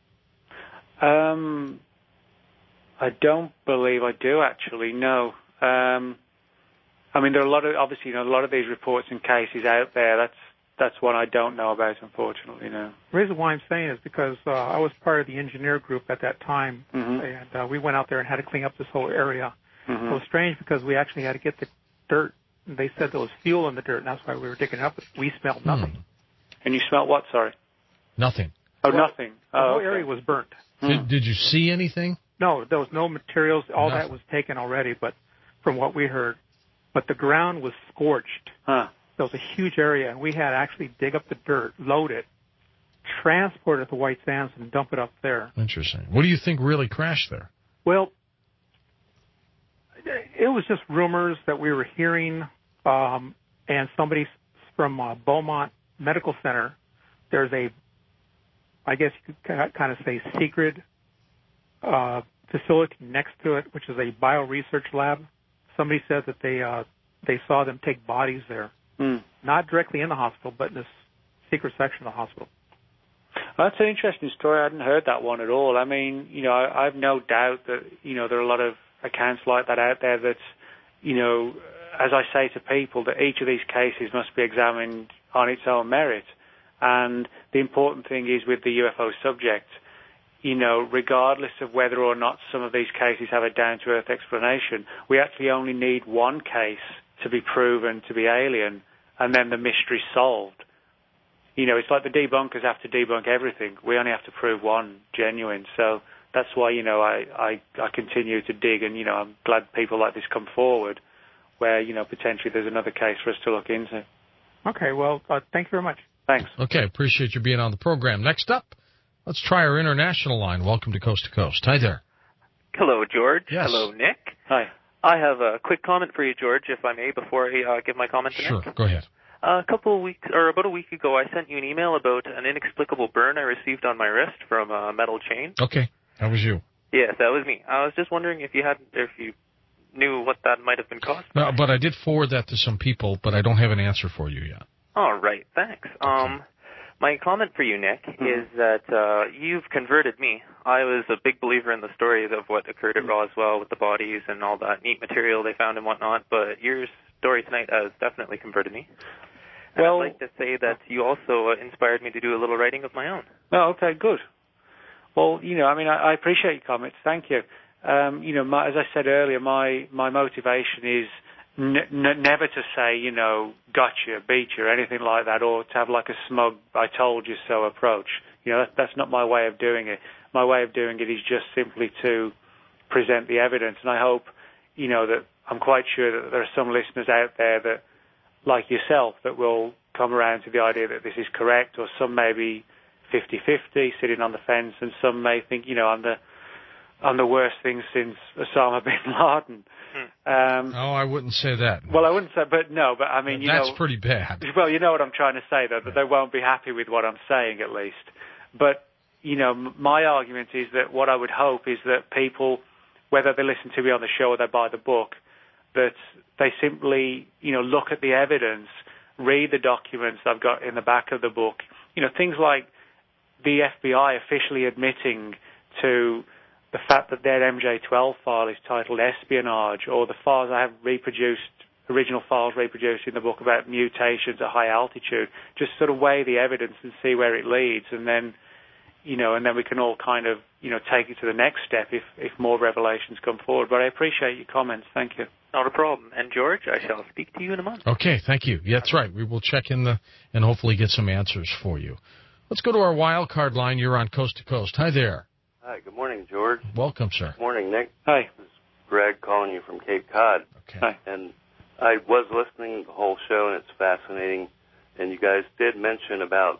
Um, I don't believe I do, actually, no. Um, I mean, there are a lot of, obviously, you know, a lot of these reports and cases out there. That's that's one I don't know about, unfortunately, no. The reason why I'm saying is because uh, I was part of the engineer group at that time, mm-hmm. and uh, we went out there and had to clean up this whole area. Mm-hmm. It was strange because we actually had to get the dirt. And they said there was fuel in the dirt, and that's why we were digging it up. But we smelled nothing. Hmm. And you smelled what, sorry? Nothing. Oh, well, nothing. The oh, whole okay. area was burnt. Did, Hmm. did you see anything? No, there was no materials. All Nothing. that was taken already, but from what we heard. But the ground was scorched. Huh. There was a huge area, and we had to actually dig up the dirt, load it, transport it to White Sands, and dump it up there. Interesting. What do you think really crashed there? Well, it was just rumors that we were hearing, um, and somebody from uh, Beaumont Medical Center, there's a, I guess you could kind of say, secret uh, facility next to it, which is a bioresearch lab. Somebody said that they uh, they saw them take bodies there, mm. not directly in the hospital, but in this secret section of the hospital. Well, that's an interesting story. I hadn't heard that one at all. I mean, you know, I, I have no doubt that, you know, there are a lot of accounts like that out there that, you know, as I say to people, that each of these cases must be examined on its own merit. And the important thing is with the U F O subject, you know, regardless of whether or not some of these cases have a down-to-earth explanation, we actually only need one case to be proven to be alien, and then the mystery's solved. You know, it's like the debunkers have to debunk everything. We only have to prove one genuine. So that's why, you know, I, I, I continue to dig, and, you know, I'm glad people like this come forward where, you know, potentially there's another case for us to look into. Okay, well, uh, thank you very much. Thanks. Okay, appreciate you being on the program. Next up, let's try our international line. Welcome to Coast to Coast. Hi there. Hello, George. Yes. Hello, Nick. Hi. I have a quick comment for you, George, if I may, before I uh, give my comment to Sure, Nick. go ahead. Uh, a couple of weeks, or about a week ago, I sent you an email about an inexplicable burn I received on my wrist from a metal chain. Okay, that was you. Yes, that was me. I was just wondering if you had, if you knew what that might have been caused by. No, but I did forward that to some people, but I don't have an answer for you yet. All right, thanks. Um, my comment for you, Nick, mm-hmm. is that uh, you've converted me. I was a big believer in the stories of what occurred at Roswell with the bodies and all that neat material they found and whatnot, but your story tonight has definitely converted me. And well, I'd like to say that you also uh, inspired me to do a little writing of my own. Oh, okay, good. Well, you know, I mean, I, I appreciate your comments. Thank you. Um, you know, my, as I said earlier, my, my motivation is n- n- never to say, you know, gotcha, beat you, or anything like that, or to have like a smug, I told you so approach. You know, that, that's not my way of doing it. My way of doing it is just simply to present the evidence. And I hope, you know, that I'm quite sure that there are some listeners out there that, like yourself, that will come around to the idea that this is correct, or some may be fifty-fifty, sitting on the fence, and some may think, you know, I'm the I'm the worst thing since Osama bin Laden. Hmm. Um, oh, I wouldn't say that. Well, I wouldn't say, but no, but I mean, you That's know... That's pretty bad. Well, you know what I'm trying to say, though, that they won't be happy with what I'm saying, at least. But, you know, my argument is that what I would hope is that people, whether they listen to me on the show or they buy the book, that they simply, you know, look at the evidence, read the documents I've got in the back of the book. You know, things like the F B I officially admitting to the fact that their M J twelve file is titled espionage, or the files I have reproduced, original files reproduced in the book about mutations at high altitude. Just sort of weigh the evidence and see where it leads, and then, you know, and then we can all kind of, you know, take it to the next step if, if more revelations come forward. But I appreciate your comments. Thank you. Not a problem. And George, I shall speak to you in a month. Okay, thank you. Yeah, that's right. We will check in the and hopefully get some answers for you. Let's go to our wild card line. You're on Coast to Coast. Hi there. Hi, good morning, George. Welcome, sir. Good morning, Nick. Hi. This is Greg calling you from Cape Cod. Okay. Hi. And I was listening to the whole show, and it's fascinating. And you guys did mention about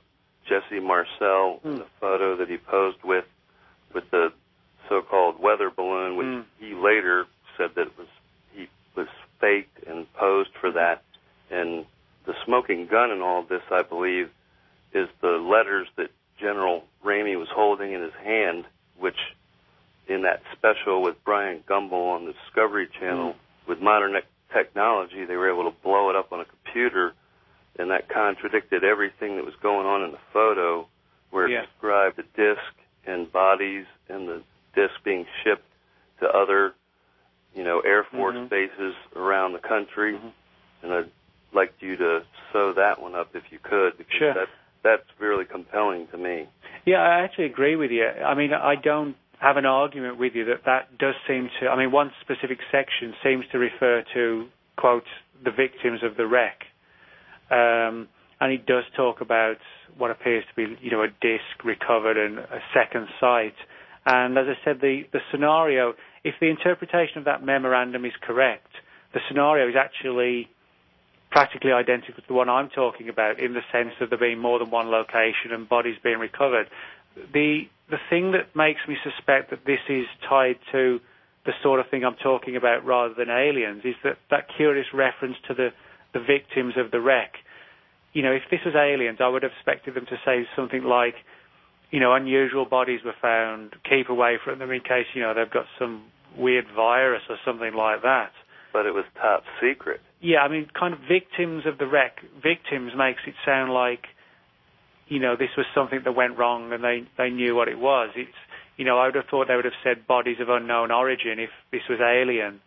Jesse Marcel in the photo that he posed with, with the so-called weather balloon, which mm. he later said that it was he was faked and posed for that. And the smoking gun in all of this, I believe, is the letters that General Ramey was holding in his hand, which in that special with Brian Gumbel on the Discovery Channel, mm. with modern technology, they were able to blow it up on a computer, and that contradicted everything that was going on in the photo, where yeah. it described the disc and bodies and the disc being shipped to other, you know, Air Force mm-hmm. bases around the country. Mm-hmm. And I'd like you to sew that one up if you could, because sure. that, that's really compelling to me. Yeah, I actually agree with you. I mean, I don't have an argument with you that that does seem to, I mean, one specific section seems to refer to, quote, the victims of the wreck. Um, and it does talk about what appears to be, you know, a disc recovered and a second sight. And as I said, the, the scenario, if the interpretation of that memorandum is correct, the scenario is actually practically identical to the one I'm talking about, in the sense of there being more than one location and bodies being recovered. The the thing that makes me suspect that this is tied to the sort of thing I'm talking about rather than aliens is that, that curious reference to the, the victims of the wreck. You know, if this was aliens, I would have expected them to say something like, you know, unusual bodies were found, keep away from them in case, you know, they've got some weird virus or something like that. But it was top secret. Yeah, I mean, kind of victims of the wreck. Victims makes it sound like, you know, this was something that went wrong and they, they knew what it was. It's, you know, I would have thought they would have said bodies of unknown origin if this was alien.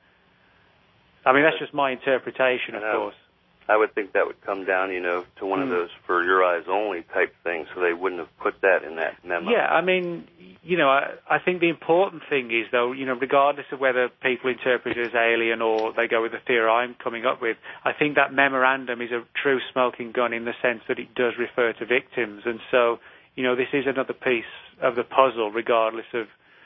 I mean, that's just my interpretation, of course. I would think that would come down, you know, to one mm. of those for your eyes only type things, so they wouldn't have put that in that memo. Yeah, I mean, you know, I, I think the important thing is, though, you know, regardless of whether people interpret it as alien or they go with the theory I'm coming up with, I think that memorandum is a true smoking gun in the sense that it does refer to victims. And so, you know, this is another piece of the puzzle, regardless of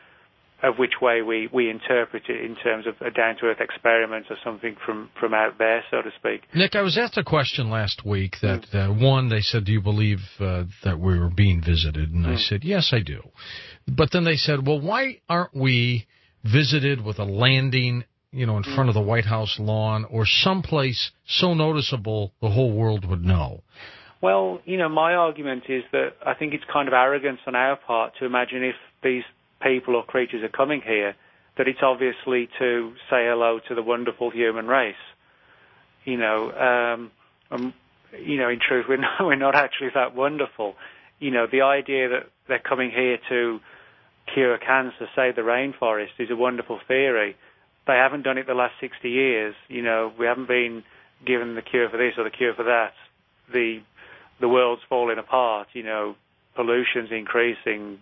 of which way we, we interpret it in terms of a down-to-earth experiment or something from, from out there, so to speak. Nick, I was asked a question last week that, mm. uh, one, they said, do you believe uh, that we were being visited? And mm. I said, yes, I do. But then they said, well, why aren't we visited with a landing, you know, in mm. front of the White House lawn or someplace so noticeable the whole world would know? Well, you know, my argument is that I think it's kind of arrogance on our part to imagine if these people or creatures are coming here, that it's obviously to say hello to the wonderful human race. You know, um, um, you know, in truth, we're not, we're not actually that wonderful. You know, the idea that they're coming here to cure cancer, save the rainforest, is a wonderful theory. They haven't done it the last sixty years. You know, we haven't been given the cure for this or the cure for that. The the world's falling apart. You know, pollution's increasing.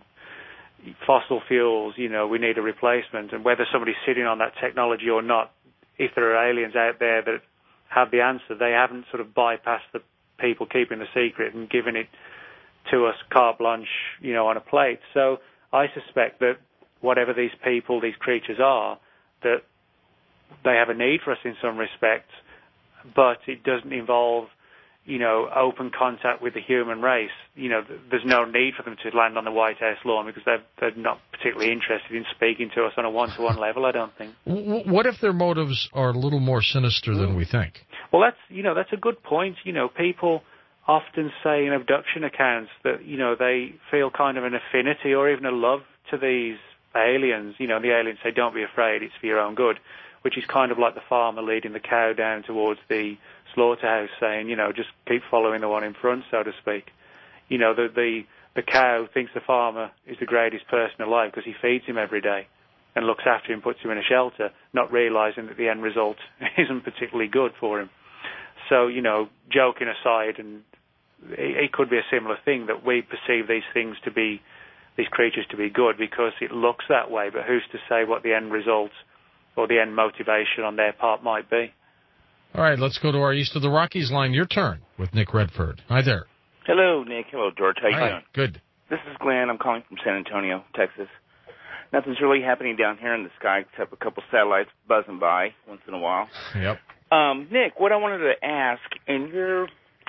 Fossil fuels, you know, we need a replacement. And whether somebody's sitting on that technology or not, if there are aliens out there that have the answer, they haven't sort of bypassed the people keeping the secret and given it to us carte blanche, you know, on a plate. So I suspect that whatever these people, these creatures are, that they have a need for us in some respects, but it doesn't involve, you know, open contact with the human race. You know, there's no need for them to land on the White House lawn because they're, they're not particularly interested in speaking to us on a one-to-one level, I don't think. What if their motives are a little more sinister than we think? Well, that's, you know, that's a good point. You know, people often say in abduction accounts that, you know, they feel kind of an affinity or even a love to these aliens. You know, the aliens say, don't be afraid, it's for your own good, which is kind of like the farmer leading the cow down towards the slaughterhouse saying, you know, just keep following the one in front, so to speak. You know, the the, the cow thinks the farmer is the greatest person alive because he feeds him every day and looks after him, puts him in a shelter, not realizing that the end result isn't particularly good for him. So, you know, joking aside, and it, it could be a similar thing that we perceive these things to be, these creatures to be good because it looks that way, but who's to say what the end result or the end motivation on their part might be? All right, let's go to our East of the Rockies line. Your turn with Nick Redford. Hi there. Hello, Nick. Hello, George. How you Hi. doing? Good. This is Glenn. I'm calling from San Antonio, Texas. Nothing's really happening down here in the sky except a couple satellites buzzing by once in a while. Yep. Um, Nick, what I wanted to ask, in your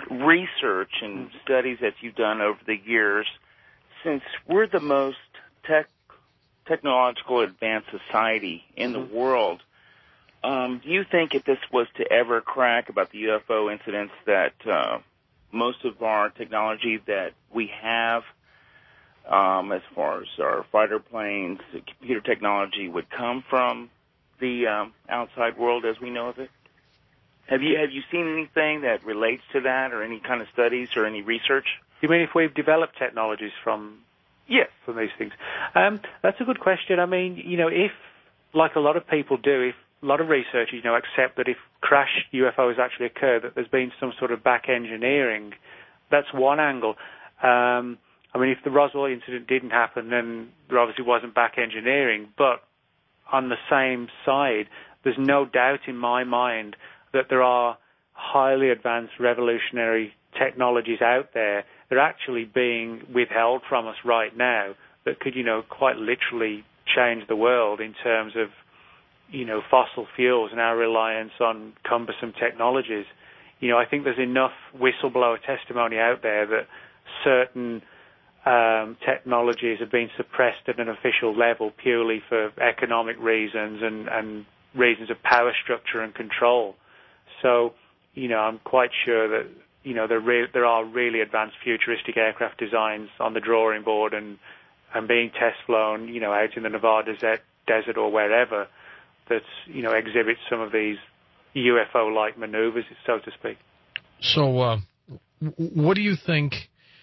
research and studies that you've done over the years, since we're the most tech, technological advanced society in the world, um, do you think if this was to ever crack about the U F O incidents that uh, most of our technology that we have, um, as far as our fighter planes, the computer technology, would come from the um, outside world as we know of it? Have you have you seen anything that relates to that, or any kind of studies or any research? You mean if we've developed technologies from yes from these things? Um, that's a good question. I mean, you know, if like a lot of people do, if a lot of researchers, you know, accept that if crashed U F Os actually occur, that there's been some sort of back engineering. That's one angle. Um, I mean, if the Roswell incident didn't happen, then there obviously wasn't back engineering. But on the same side, there's no doubt in my mind that there are highly advanced revolutionary technologies out there that are actually being withheld from us right now that could, you know, quite literally change the world in terms of, you know, fossil fuels and our reliance on cumbersome technologies. You know, I think there's enough whistleblower testimony out there that certain um, technologies have been suppressed at an official level purely for economic reasons and, and reasons of power structure and control. So, you know, I'm quite sure that, you know, there, re- there are really advanced futuristic aircraft designs on the drawing board and, and being test flown, you know, out in the Nevada desert, desert or wherever that, you know, exhibits some of these U F O-like maneuvers, so to speak. So uh, what do you think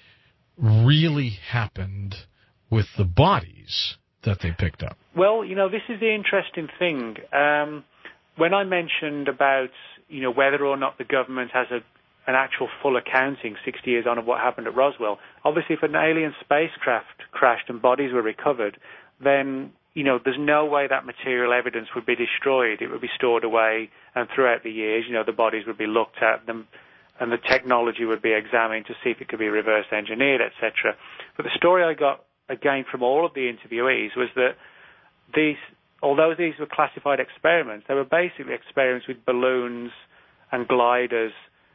really happened with the bodies that they picked up? Well, you know, this is the interesting thing. Um, when I mentioned about, you know, whether or not the government has a, an actual full accounting sixty years on of what happened at Roswell, obviously if an alien spacecraft crashed and bodies were recovered, then, you know, there's no way that material evidence would be destroyed. It would be stored away, and throughout the years, you know, the bodies would be looked at, them, and the technology would be examined to see if it could be reverse engineered, et cetera. But the story I got, again, from all of the interviewees was that these, although these were classified experiments, they were basically experiments with balloons and gliders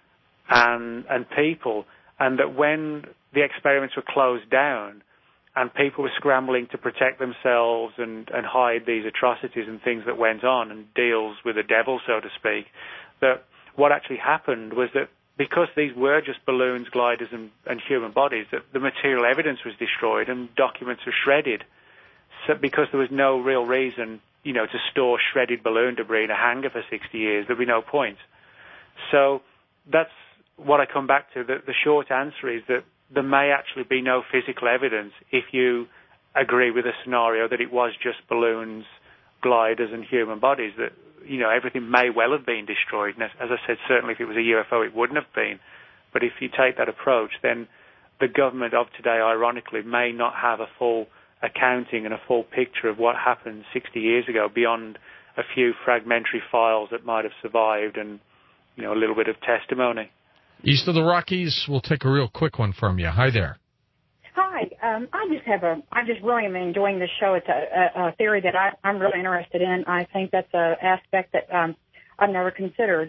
and, and people, and that when the experiments were closed down and people were scrambling to protect themselves and, and hide these atrocities and things that went on and deals with the devil, so to speak, that what actually happened was that because these were just balloons, gliders, and, and human bodies, that the material evidence was destroyed and documents were shredded. So because there was no real reason, you know, to store shredded balloon debris in a hangar for sixty years, there'd be no point. So that's what I come back to. The, the short answer is that there may actually be no physical evidence if you agree with a scenario that it was just balloons, gliders, and human bodies, that, you know, everything may well have been destroyed. And as, as I said, certainly if it was a U F O, it wouldn't have been. But if you take that approach, then the government of today, ironically, may not have a full accounting and a full picture of what happened sixty years ago beyond a few fragmentary files that might have survived and, you know, a little bit of testimony. East of the Rockies, we'll take a real quick one from you. Hi there. Hi. Um, I just have a, I just really am enjoying this show. It's a, a, a theory that I, I'm really interested in. I think that's an aspect that um, I've never considered.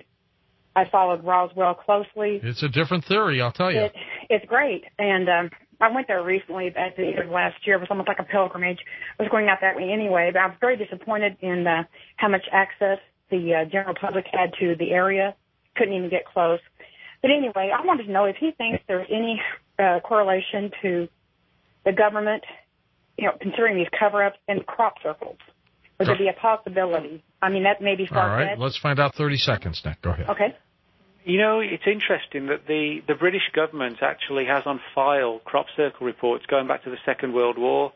I followed Roswell closely. It's a different theory, I'll tell you. It, it's great. And um, I went there recently at the end of last year. It was almost like a pilgrimage. I was going out that way anyway, but I was very disappointed in uh, how much access the uh, general public had to the area. Couldn't even get close. But anyway, I wanted to know if he thinks there's any uh, correlation to the government, you know, considering these cover-ups and crop circles. Would there be a possibility? I mean, that may be far-fetched. All right, let's find out thirty seconds, Nick. Go ahead. Okay. You know, it's interesting that the, the British government actually has on file crop circle reports going back to the Second World War.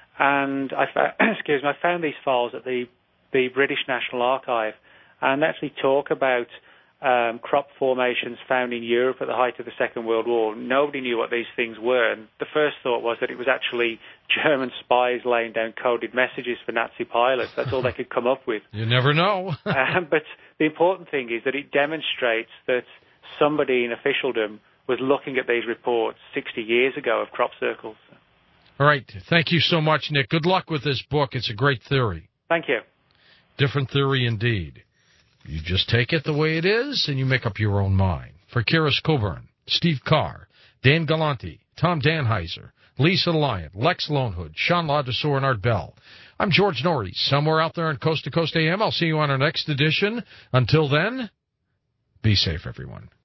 And I, fa- excuse me, I found these files at the, the British National Archive, and they actually talk about Um, crop formations found in Europe at the height of the Second World War. Nobody knew what these things were. And the first thought was that it was actually German spies laying down coded messages for Nazi pilots. That's all they could come up with. You never know. um, but the important thing is that it demonstrates that somebody in officialdom was looking at these reports sixty years ago of crop circles. All right. Thank you so much, Nick. Good luck with this book. It's a great theory. Thank you. Different theory indeed. You just take it the way it is, and you make up your own mind. For Kiris Coburn, Steve Carr, Dan Galante, Tom Danheiser, Lisa Lyon, Lex Lonehood, Sean Ladouceur, and Art Bell. I'm George Norrie, somewhere out there on Coast to Coast A M. I'll see you on our next edition. Until then, be safe, everyone.